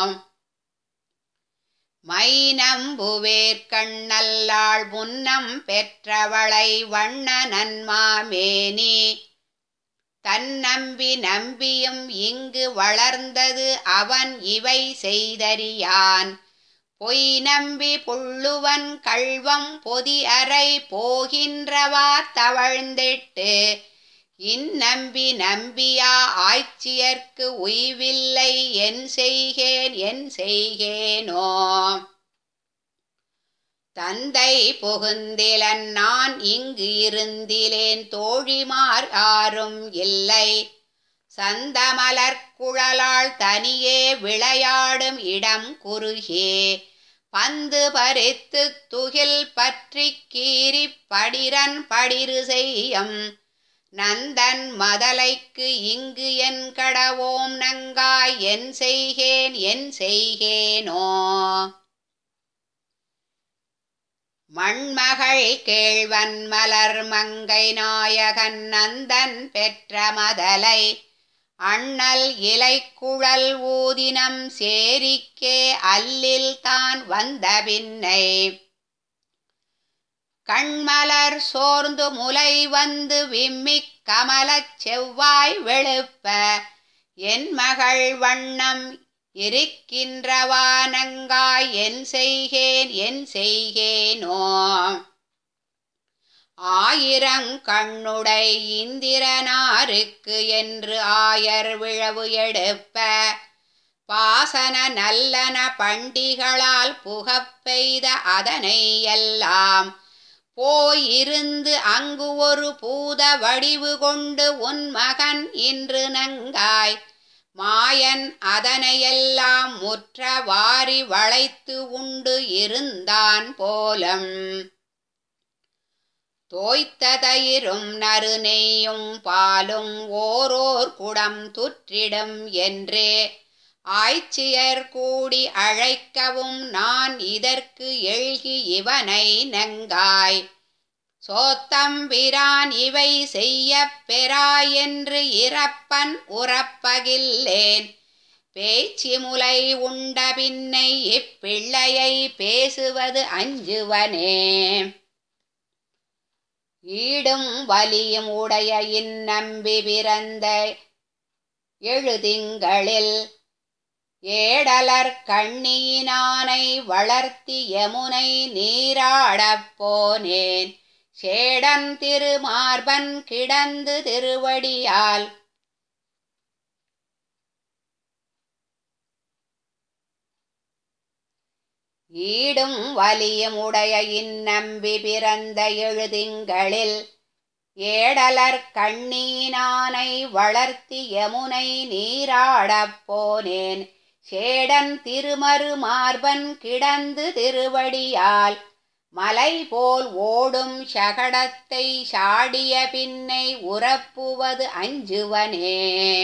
மை நம்புவேற்கண்ணல்லாள் முன்னம் பெற்றவளை வண்ண நன்மாமேனி. தன் நம்பி நம்பியும் இங்கு வளர்ந்தது அவன் இவை செய்தறியான். பொய் நம்பி புள்ளுவன் கள்வம் பொதி அறை போகின்றவா தவழ்ந்திட்டு. இந்நம்பி நம்பியா ஆய்ச்சியர்க்கு உய்வில்லை என் செய்கேன் என் செய்கேனோ. தந்தை புகுந்திலன் நான் இங்கு இருந்திலேன் தோழிமார் யாரும் இல்லை. சந்தமலர் குழலாள் தனியே விளையாடும் இடம் குறுகே. பந்து பறித்து துகில் பற்றி கீறி படிரன் படிறு செய்யும். நந்தன் மதலைக்கு இங்கு என் கடவோம் நங்காய் என் செய்கேன் என் செய்கேனோ. மண்மகள் கேழ்வன் மலர் மங்கை நாயகன் நந்தன் பெற்ற மதலை. அண்ணல் இலைக்குழல் ஊதினம் சேரிக்கே அல்லில் தான் வந்த பின்னை. கண்மலர் சோர்ந்து முலை வந்து விம்மிக் கமலச் செவ்வாய் வெளுப்ப. என் மகள் வண்ணம் இருக்கின்றவா நங்காய் என் செய்கேன் என் செய்கேனோ. ஆயிரம் கண்ணுடை இந்திரனாருக்கு என்று ஆயர் விழவு எடுப்ப. பாசன நல்லன பண்டிகளால் புகப்பெய்த அதனை எல்லாம். போயிருந்து அங்கு ஒரு பூத வடிவு கொண்டு உன் மகன் இன்று நங்காய். மாயன் அதனையெல்லாம் முற்ற வாரி வளைத்து உண்டு இருந்தான் போலம். தோய்த்த தயிரும் நறுநெய்யும் பாலும் ஓரோர் குடம் துற்றிடும் என்றே. ஆய்ச்சியர் கூடி அழைக்கவும் நான் இதற்கு எழுகி இவனை நங்காய். சோத்தம்பிரான் இவை செய்ய பெறாய் என்று இறப்பன் உறப்பகில்லேன். பேச்சி முலை உண்ட பின்னை இப்பிள்ளையை பேசுவது அஞ்சுவனே. ஈடும் வலியும் உடைய இந்நம்பி பிறந்த எழுதிங்களில். ஏடலர் கண்ணியினானை வளர்த்தி யமுனை நீராடப் போனேன். சேடன் திருமார்பன் கிடந்து திருவடியால். ஈடும் வலியும் உடைய இந்நம்பி பிறந்த எழுதிங்களில். ஏடலர் கண்ணியினானை வளர்த்தி யமுனை நீராடப் போனேன். சேடன் திருமரு மார்பன் கிடந்து திருவடியால். மலை போல் ஓடும் சகடத்தை சாடிய பின்னை உறப்புவது அஞ்சுவனே.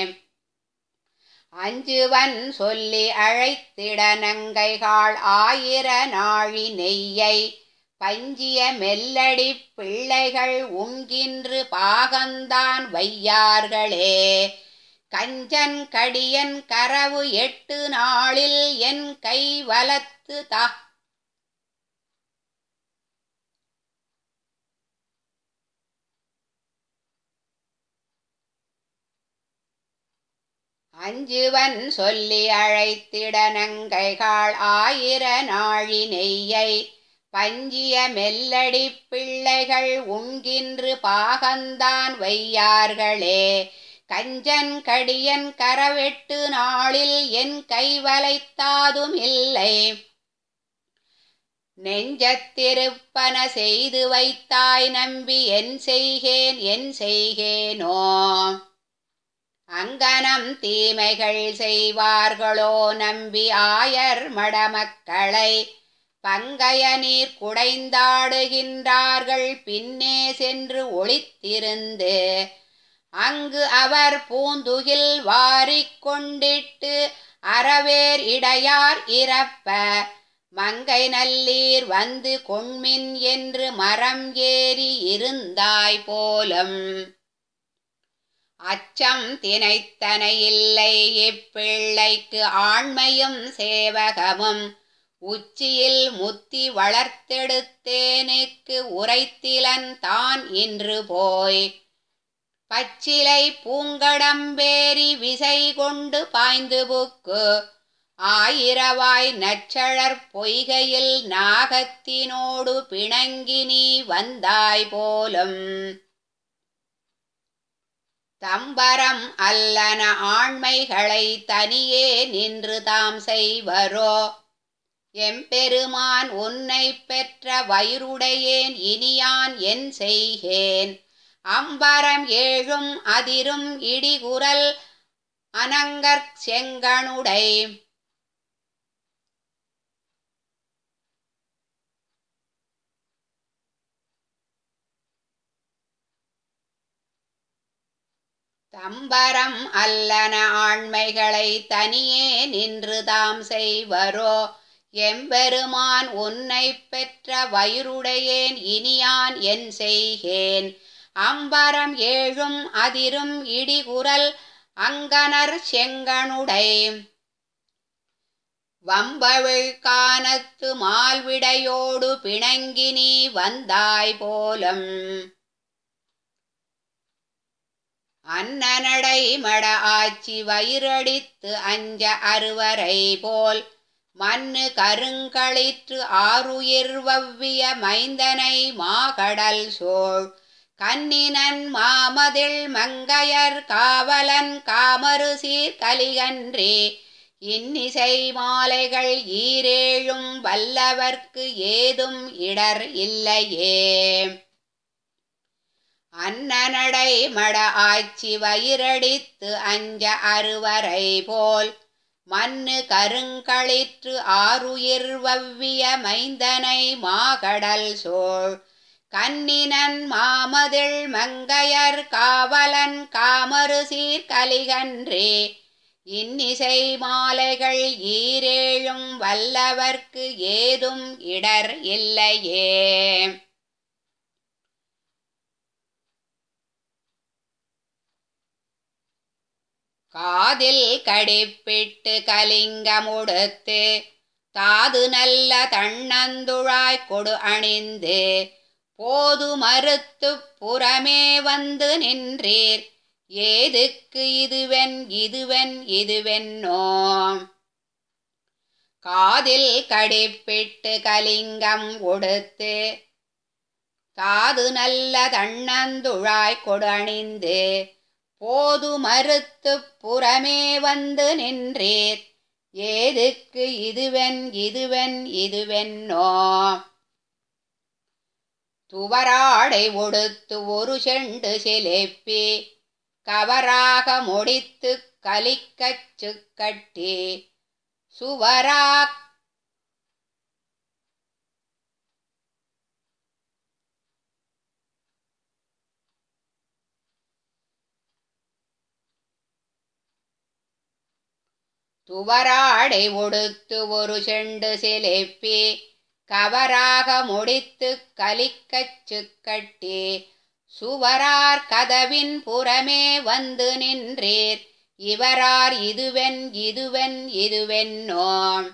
அஞ்சுவன் சொல்லி அழைத்திட நங்கைகாள் ஆயிர நாழி நெய்யை. பஞ்சிய மெல்லடி பிள்ளைகள் உண்கின்று பாகந்தான் வையார்களே. கஞ்சன் கடியன் கரவு எட்டு நாளில் என் கை வலத்து தா அஞ்சுவன் சொல்லி அழைத்திட நங்கைகாள் ஆயிர நாழி நெய்யை பஞ்சிய மெல்லடி பிள்ளைகள் உண்கின்று பாகந்தான் வையார்களே. கஞ்சன் கடியன் கரவெட்டு நாளில் என் கைவலைத்தாதும் இல்லை. நெஞ்சத்திருப்பன செய்து வைத்தாய் நம்பி என் செய்கேன் என் செய்கேனோ. அங்கனம் தீமைகள் செய்வார்களோ நம்பி ஆயர் மடமக்களை பங்கைய நீர் குடைந்தாடுகின்றார்கள் பின்னே சென்று ஒளித்திருந்து. அங்கு அவர் பூந்துகில் வாரிக் கொண்டிட்டு அறவேர் இடையார் இறப்ப மங்கை நல்லீர் வந்து கொண்மின் என்று மரம் ஏறி இருந்தாய் போலும். அச்சம் தினைத்தன இல்லை இப்பிள்ளைக்கு ஆண்மையும் சேவகமும் உச்சியில் முத்தி வளர்த்தெடுத்தேனுக்கு உரைத்திலன் தான் இன்று போய். பச்சிலை பூங்கடம்பேரி விசை கொண்டு பாய்ந்து புக்கு ஆயிரவாய் நச்சழற் பொய்கையில் நாகத்தினோடு பிணங்கி நீ வந்தாய் போலும். தம்பரம் அல்லன ஆண்மைகளை தனியே நின்று தாம் செய்வரோ. எம்பெருமான் உன்னை பெற்ற வயிறுடையேன் இனியான் என் செய்கேன். அம்பரம் ஏழும் அதிரும் இடிகுரல் அனங்கற் செங்கணுடை. தம்பரம் அல்லன ஆண்மைகளை தனியே நின்று தாம் செய்வரோ. எம்பெருமான் உன்னை பெற்ற வயிறுடையேன் இனியான் என் செய்கேன். அம்பரம் ஏழும் அதிரும் இடிகுரல் அங்கனர் செங்கணுடை. வம்பவிழ் கானத்து மால்விடையோடு பிணங்கி நீ வந்தாய் போலும். அன்னநடை மட ஆச்சி வயிறடித்து அஞ்ச அறுவரை போல் மண்ணு கருங்களிற்று ஆருயிர் வவ்விய மைந்தனை மாகடல் சோழ். கன்னினன் மாமதிள் மங்கையர் காவலன் காமரு சீர் கலிகன்றே. இன்னிசை மாலைகள் ஈரேழும் வல்லவர்க்கு ஏதும் இடர் இல்லையே. அன்னநடை மட ஆச்சி வயிறடித்து அஞ்ச அறுவரை போல் மண்ணு கருங்களிற்று ஆருயிர் வவ்விய மைந்தனை மாகடல் சோழ். கன்னினன் மாமதிள் மங்கையர் காவலன் காமரு சீர் கலிகன்றே. இன்னிசை மாலைகள் ஈரேழும் வல்லவர்க்கு ஏதும் இடர் இல்லையே. காதில் கடிப்பிட்டு கலிங்கமுடுத்து தாது நல்ல தன்னந்துழாய் கொடு அணிந்து போது மறுத்து புறமே வந்து நின்றீர். ஏதுக்கு இதுவென் இதுவென் இதுவென்னோ. காதில் கடிப்பிட்டு கலிங்கம் உடுத்து தாது நல்ல தன்னந்துழாய் கொடு அணிந்து போது மறுத்து புறமே வந்து நின்றீர். ஏதுக்கு இதுவென் இதுவென் இதுவென்னோ. துவராடை உடுத்து ஒரு செண்டு சிலிப்பி கவராக முடித்து கலிக்கச்சு கட்டி சுவராக் துவராடை உடுத்து ஒரு செண்டு சிலிப்பி கவராக முடித்து கலிக்கச்சு கட்டி சுவரார் கதவின் புறமே வந்து நின்றீர். இவரார் இதுவென் இதுவென் இதுவென்னோ.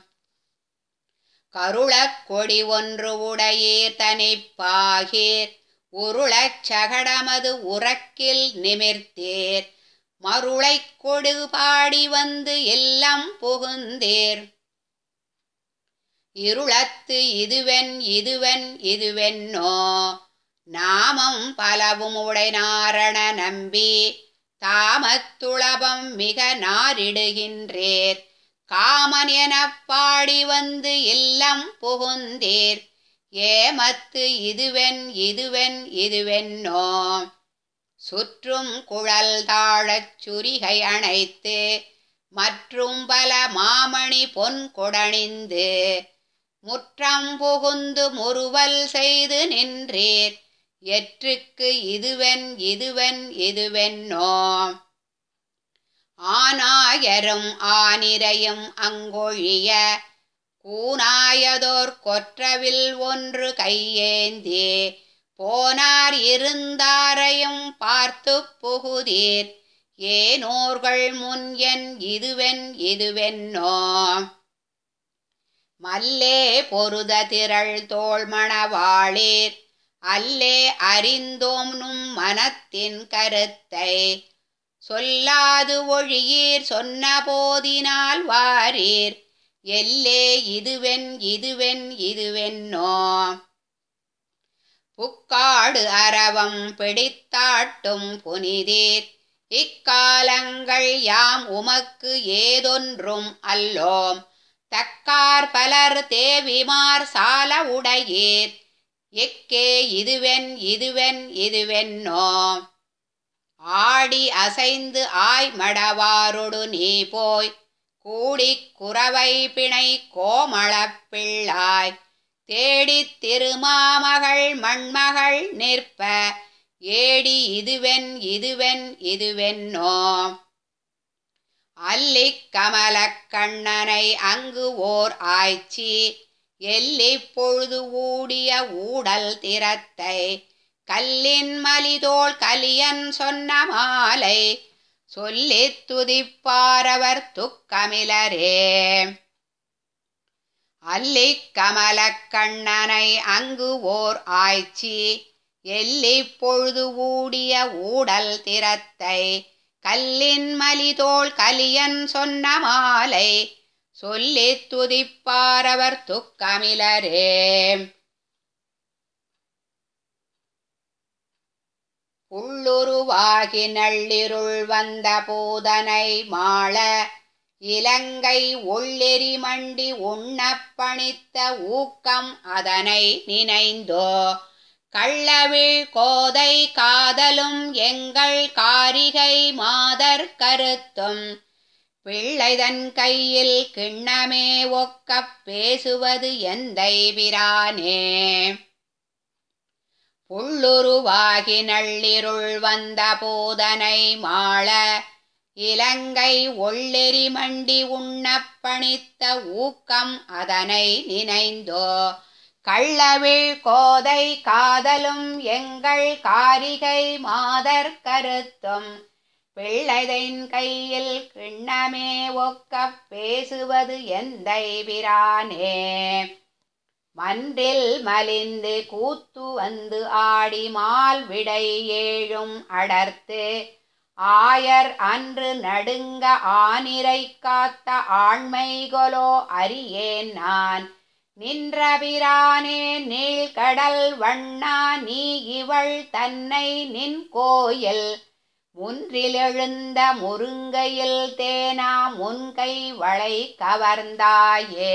கருளக் கொடி ஒன்று உடையீர் தனிப்பாகீர் உருளச் சகடமது உறக்கில் நிமிர்த்தீர். மருளைக் கொடு பாடி வந்து எல்லாம் புகுந்தேர். இருளத்து இதுவென் இதுவென் இதுவென்னோ நாமம் பலவும் உடை நாரண நம்பி தாமத்துளபம் மிக நாரிடுகின்றேர். காமன் எனப் பாடி வந்து எல்லாம் புகுந்தேர். ஏமத்து இதுவென் இதுவென் இதுவென்னோ சுற்றும் குழல் தாழச் சுரிகை அணைத்து மற்றும் பல மாமணி பொன் கொடணிந்து முற்றம் புகுந்து முறுவல் செய்து நின்றேர். எற்றுக்கு இதுவென் இதுவென் இதுவென்னோ ஆனாயரும் ஆனிரையும் அங்கொழிய கூனாயதோர் கொற்றவில் ஒன்று கையேந்தி போனார் இருந்தாரையும் பார்த்து புகுதீர். ஏனோர்கள் முன் என் இதுவென் இதுவென்னோ மல்லே பொருத திரள் தோள் மணவாளீர் அல்லே அறிந்தோம் நும் மனத்தின் கருத்தை சொல்லாது ஒழியீர் சொன்ன போதினால் வாரீர். எல்லே இதுவென் இதுவென் இதுவென்னோ புக்காடு அரவம் பிடித்தாட்டும் புனிதீர். இக்காலங்கள் யாம் உமக்கு ஏதொன்றும் அல்லோம் தக்கார் பலர் தேவிமார் சால உடையீர். எக்கே இதுவென் இதுவென் இதுவென்னோ ஆடி அசைந்து ஆய் மடவாரொடு நீ போய் கூடிக் குரவை பிணை கோமளப் பிள்ளாய் தேடித் திருமாமகள் மண்மகள் நிற்ப. ஏடி இதுவென் இதுவென் இதுவென்னோ அல்லிக் கமலக் கண்ணனை அங்கு ஓர் ஆய்ச்சி எல்லிப் பொழுது ஊடிய ஊடல் திறத்தை கல்லின் மலிதோள் கலியன் சொன்ன மாலை சொல்லித் துதிப்பாரவர் துக்கமிலரே. அல்லிக் கமலக் கண்ணனை அங்கு ஓர் ஆய்ச்சி எல்லிப் பொழுது ஊடிய ஊடல் திறத்தை கல்லின் மலிதோள் கலியன் சொன்ன மாலை சொல்லித் துதிப்பாரவர் துக்கமிலரே. உள்ளுருவாகி நள்ளிருள் வந்த பூதனை மாள இலங்கை ஒள்ளெரி மண்டி உண்ணப் பணித்த ஊக்கம் அதனை நினைந்தோ கள்ளவிழ் கோதை காதலும் எங்கள் காரிகை மாதர் கருத்தும் பிள்ளைதன் கையில் கிண்ணமே ஒக்கப் பேசுவது எந்தை பிரானே. உள்ளுருவாகி நள்ளிருள் வந்த பூதனை மாள இலங்கை ஒள்ளெரி மண்டி உண்ணப் பணித்த ஊக்கம் அதனை நினைந்தோ கள்ளவிழ் கோதை காதலும் எங்கள் காரிகை மாதர் கருத்தும் பிள்ளைதன் கையில் கிண்ணமே ஒக்கப் பேசுவது எந்தை பிரானே. மன்றில் மலிந்து கூத்து வந்து ஆடி மால் விடை ஏழும் அடர்த்து ஆயர் அன்று நடுங்க ஆனிரை காத்த ஆண்மைகொலோ அறியேன் நான் நின்ற பிரானே. நீள்கடல் வண்ணா நீ இவள் தன்னை நின் கோயில் முன்றிலெழுந்த முருங்கையில் தேனா முன்கை வளை கவர்ந்தாயே.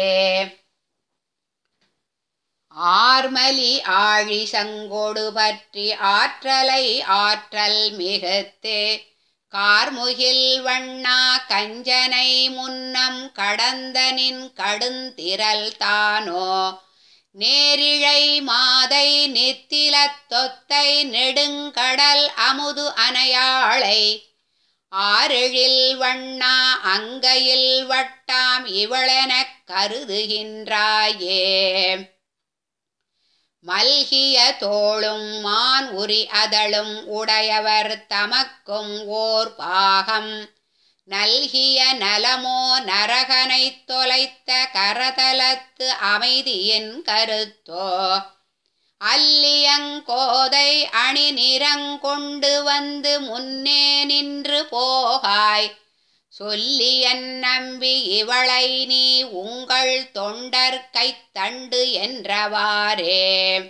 ஆர்மலி ஆழி சங்கொடு பற்றி ஆற்றலை ஆற்றல் மிகுத்து கார்முகில் வண்ணா கஞ்சனை முன்னம் கடந்தனின் கடுந்திரல் தானோ நேரிழை மாதை நித்திலத் தொத்தை நெடுங்கடல் அமுது அனையாளை ஆரெழில் வண்ணா அங்கையில் வட்டாம் இவளெனக் கருதுகின்றாயே. மல்கிய தோளும் மான் உரி அதழும் உடையவர் தமக்கும் ஓர் பாகம் நல்கிய நலமோ நரகனைத் தொலைத்த கரதலத்து அமைதியின் கருத்தோ அல்லியங்கோதை அணி நிறங்கொண்டு வந்து முன்னே நின்று போகாய் சொல்லியன் நம்பி இவளை நீ உங்கள் தொண்டர் கைத்தண்டு என்றவாறே.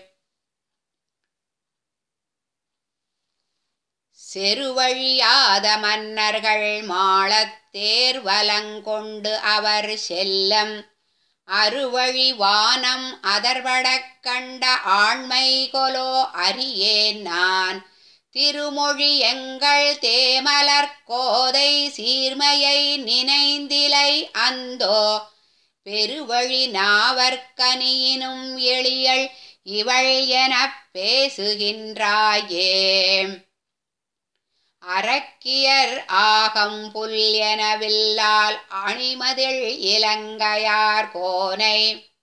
செருவழியாத மன்னர்கள் மாளத் தேர்வலங்கொண்டு அவர் செல்லம் அருவழி வானம் அதர்வடக் கண்ட ஆண்மை கொலோ அறியேன் நான். திருமொழி எங்கள் தேமலர் கோதை சீர்மையை நினைந்திலை அந்தோ பெருவழி நாவற்கனியினும் எளியள் இவள் எனப் பேசுகின்றாயே. அரக்கியர் ஆகம் புல் எனவில்லால் அணிமதில் இலங்கையார் கோனை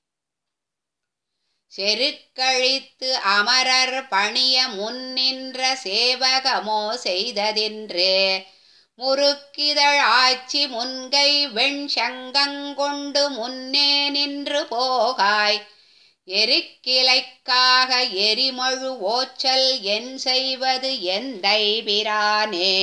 செருக்கழித்து அமரர் பணிய முன்னின்ற சேவகமோ செய்ததின்றே. முறுக்கிதழ் ஆட்சி முன்கை வெண் சங்கங்கொண்டு முன்னே நின்று போகாய் எரிக்கிளைக்காக எரிமழு ஓச்சல் என் செய்வது எந்தை பிரானே.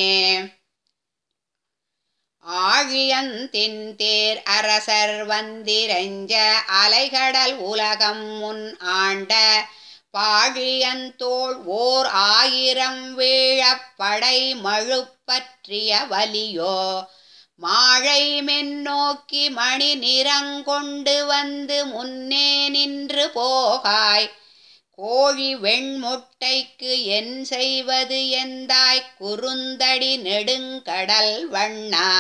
ஆழியந்தின் தேர் அரசர் வந்திரஞ்ச அலைகடல் உலகம் முன் ஆண்ட பாழியந்தோள் ஓர் ஆயிரம் வீழப்படை மழுப்பற்றிய வலியோ மாழை மென்னோக்கி மணி நிறங்கொண்டு வந்து முன்னே நின்று போகாய் கோழி வெண்முட்டைக்கு என் செய்வது எந்தாய் குறுந்தடி நெடுங்கடல் வண்ணா.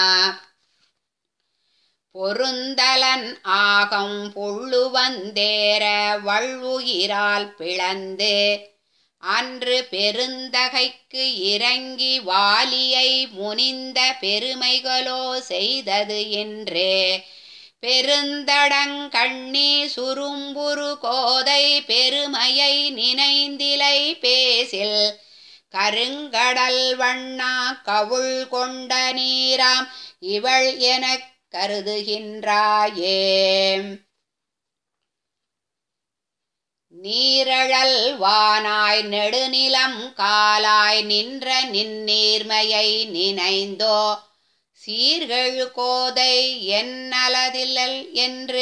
பொருந்தலன் ஆகம் புள்ளுவந்தேர வள்ளுயிரால் பிளந்து அன்று பெருந்தகைக்கு இறங்கி வாலியை முனிந்த பெருமைகளோ செய்தது என்றே. பெருந்தடங்கண்ணி சுரும்புரு கோதை பெருமையை நினைந்திலை பேசில் கருங்கடல் வண்ணா கவுள் கொண்ட நீராம் இவள் எனக் கருதுகின்றாயே. நீரழல் வானாய் நெடுநிலம் காலாய் நின்ற நின்னீர்மையை நினைந்தோ சீர்கெழு கோதை என்னலதில்லல் என்று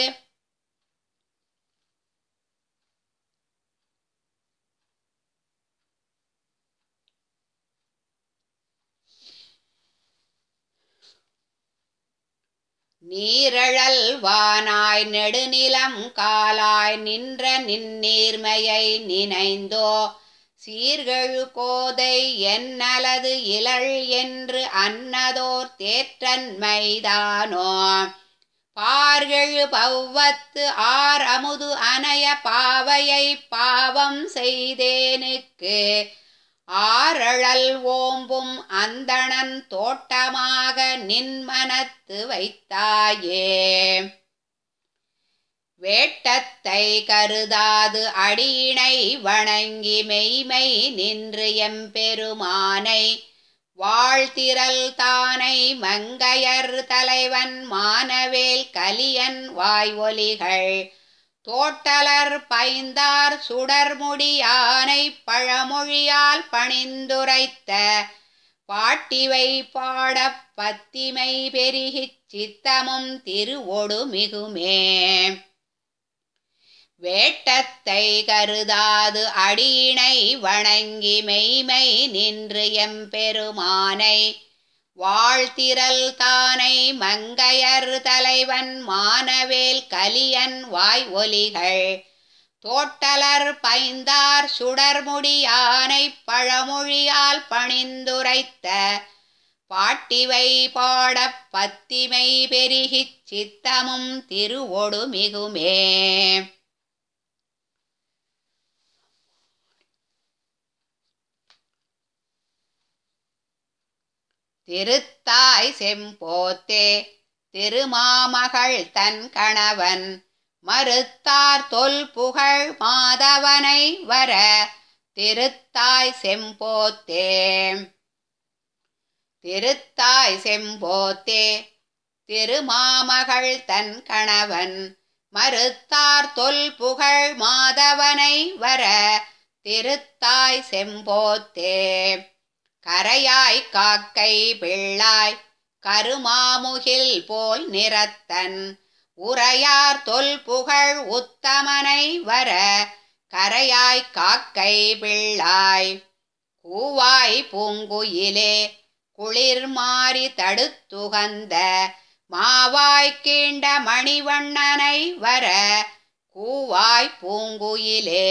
நீரழல் வானாய் நெடுநிலம் காலாய் நின்ற நின்னீர்மையை நினைந்தோ சீர்கெழு கோதை என்னலது இலள் என்று அன்னதோர் தேற்றன்மைதானோ. பார்கெழு பவ்வத்து ஆர் அமுது அனைய பாவையை பாவம் செய்தேனுக்கு ஆரழல் ஓம்பும் அந்தணன் தோட்டமாக நின் மனத்து வைத்தாயே. வேட்டத்தை கருதாது அடியினை வணங்கி மெய்மை நின்று எம்பெருமானை வாழ்த்திரல் தானை மங்கையர் தலைவன் மானவேல் கலியன் வாய் ஒலிகள் தோட்டலர் பைந்தார் சுடர்முடியானை பழமொழியால் பணிந்துரைத்த பாட்டிவை பாடப் பத்திமை பெருகிச் சித்தமும் திருவொடு மிகுமே. வேட்டத்தை கருதாது அடியினை வணங்கி மெய்மை நின்று எம்பெருமானை வாழ்த்திரல் தானை மங்கையர் தலைவன் மானவேல் கலியன் வாய் ஒலிகள் தோட்டலர் பைந்தார் சுடர்முடியானை பழமொழியால் பணிந்துரைத்த பாட்டிவை பாடப் பத்திமை பெருகிச் சித்தமும் திருவொடு மிகுமே. திருத்தாய் செம்போத்தே திருமாமகள் தன் கணவன் மறுத்தார் தொல் புகழ் மாதவனை வர திருத்தாய் செம்போத்தே. திருத்தாய் செம்போத்தே திருமாமகள் தன் கணவன் மறுத்தார் தொல் புகழ் மாதவனை வர திருத்தாய் செம்போத்தே கரையாய் காக்கை பிள்ளாய் கருமாமுகில் போல் நிறத்தன் உரையார் தொல் புகழ் உத்தமனை வர கரையாய் காக்கை பிள்ளாய் கூவாய் பூங்குயிலே குளிர் மாறி தடுத்துகந்த மாவாய் கீண்ட மணிவண்ணனை வர கூவாய் பூங்குயிலே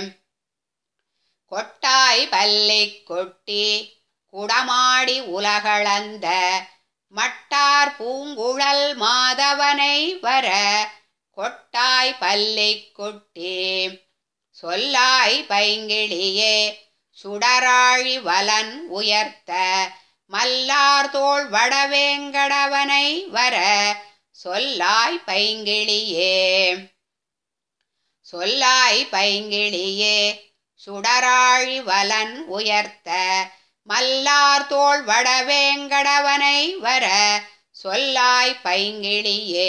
கொட்டாய் பல்லிக் கொட்டி குடமாடி உலகளந்த மட்டார் பூங்குழல் மாதவனை வர கொட்டாய் பல்லிக் கொட்டி சொல்லாய் பைங்கிளியே சுடராழி வலன் உயர்த்த மல்லார் தோள் வடவேங்கடவனை வர சொல்லாய் பைங்கிளியே சொல்லாய் பைங்கிளியே சுடராழி வலன் உயர்த்த மல்லார் தோள் வடவேங்கடவனை வர சொல்லாய் பைங்கிளியே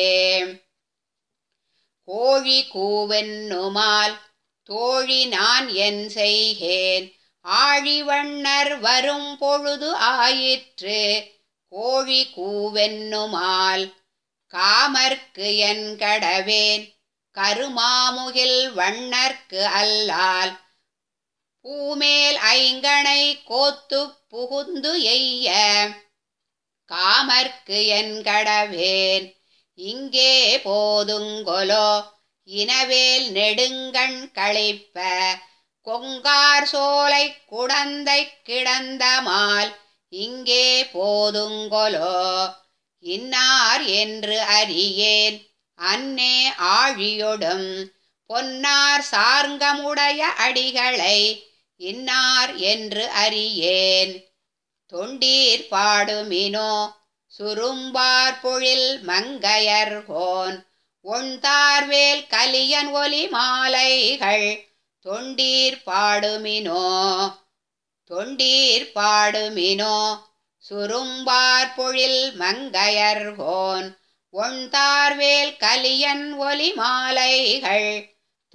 கோழி கூவென்னுமால் தோழி நான் என் செய்கேன் ஆழிவண்ணர் வரும் பொழுது ஆயிற்று கோழி கூவென்னுமால் காமர்க்கு என் கடவேன் கருமாமுகில் வண்ணர்க்கு அல்லால் பூமேல் ஐங்கணை கோத்து புகுந்து எய்ய காமர்க்கு என் கடவேன் இங்கே போதுங்கொலோ இனவேல் நெடுங்கண் கழிப்ப கொங்கார் சோலை குடந்தை கிடந்தமால் இங்கே போதுங்கொலோ இன்னார் என்று அறியேன் அன்னே ஆழியொடும் பொன்னார் சார்ங்கமுடைய அடிகளை இன்னார் என்று அறியேன் தொண்டீர் பாடுமினோ சுரும்பார் பொழில் மங்கையர்கோன் ஒண்தார்வேல் கலியன் ஒலி மாலைகள் தொண்டீர் பாடுமினோ தொண்டீர் பாடுமினோ சுரும்பார் பொழில் மங்கையர்கோன் ஒண்தார்வேல் கலியன் ஒலி மாலைகள்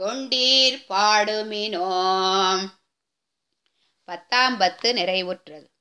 தொண்டீர் பாடுமினோ. பத்தாம் பத்து நிறைவுற்றது.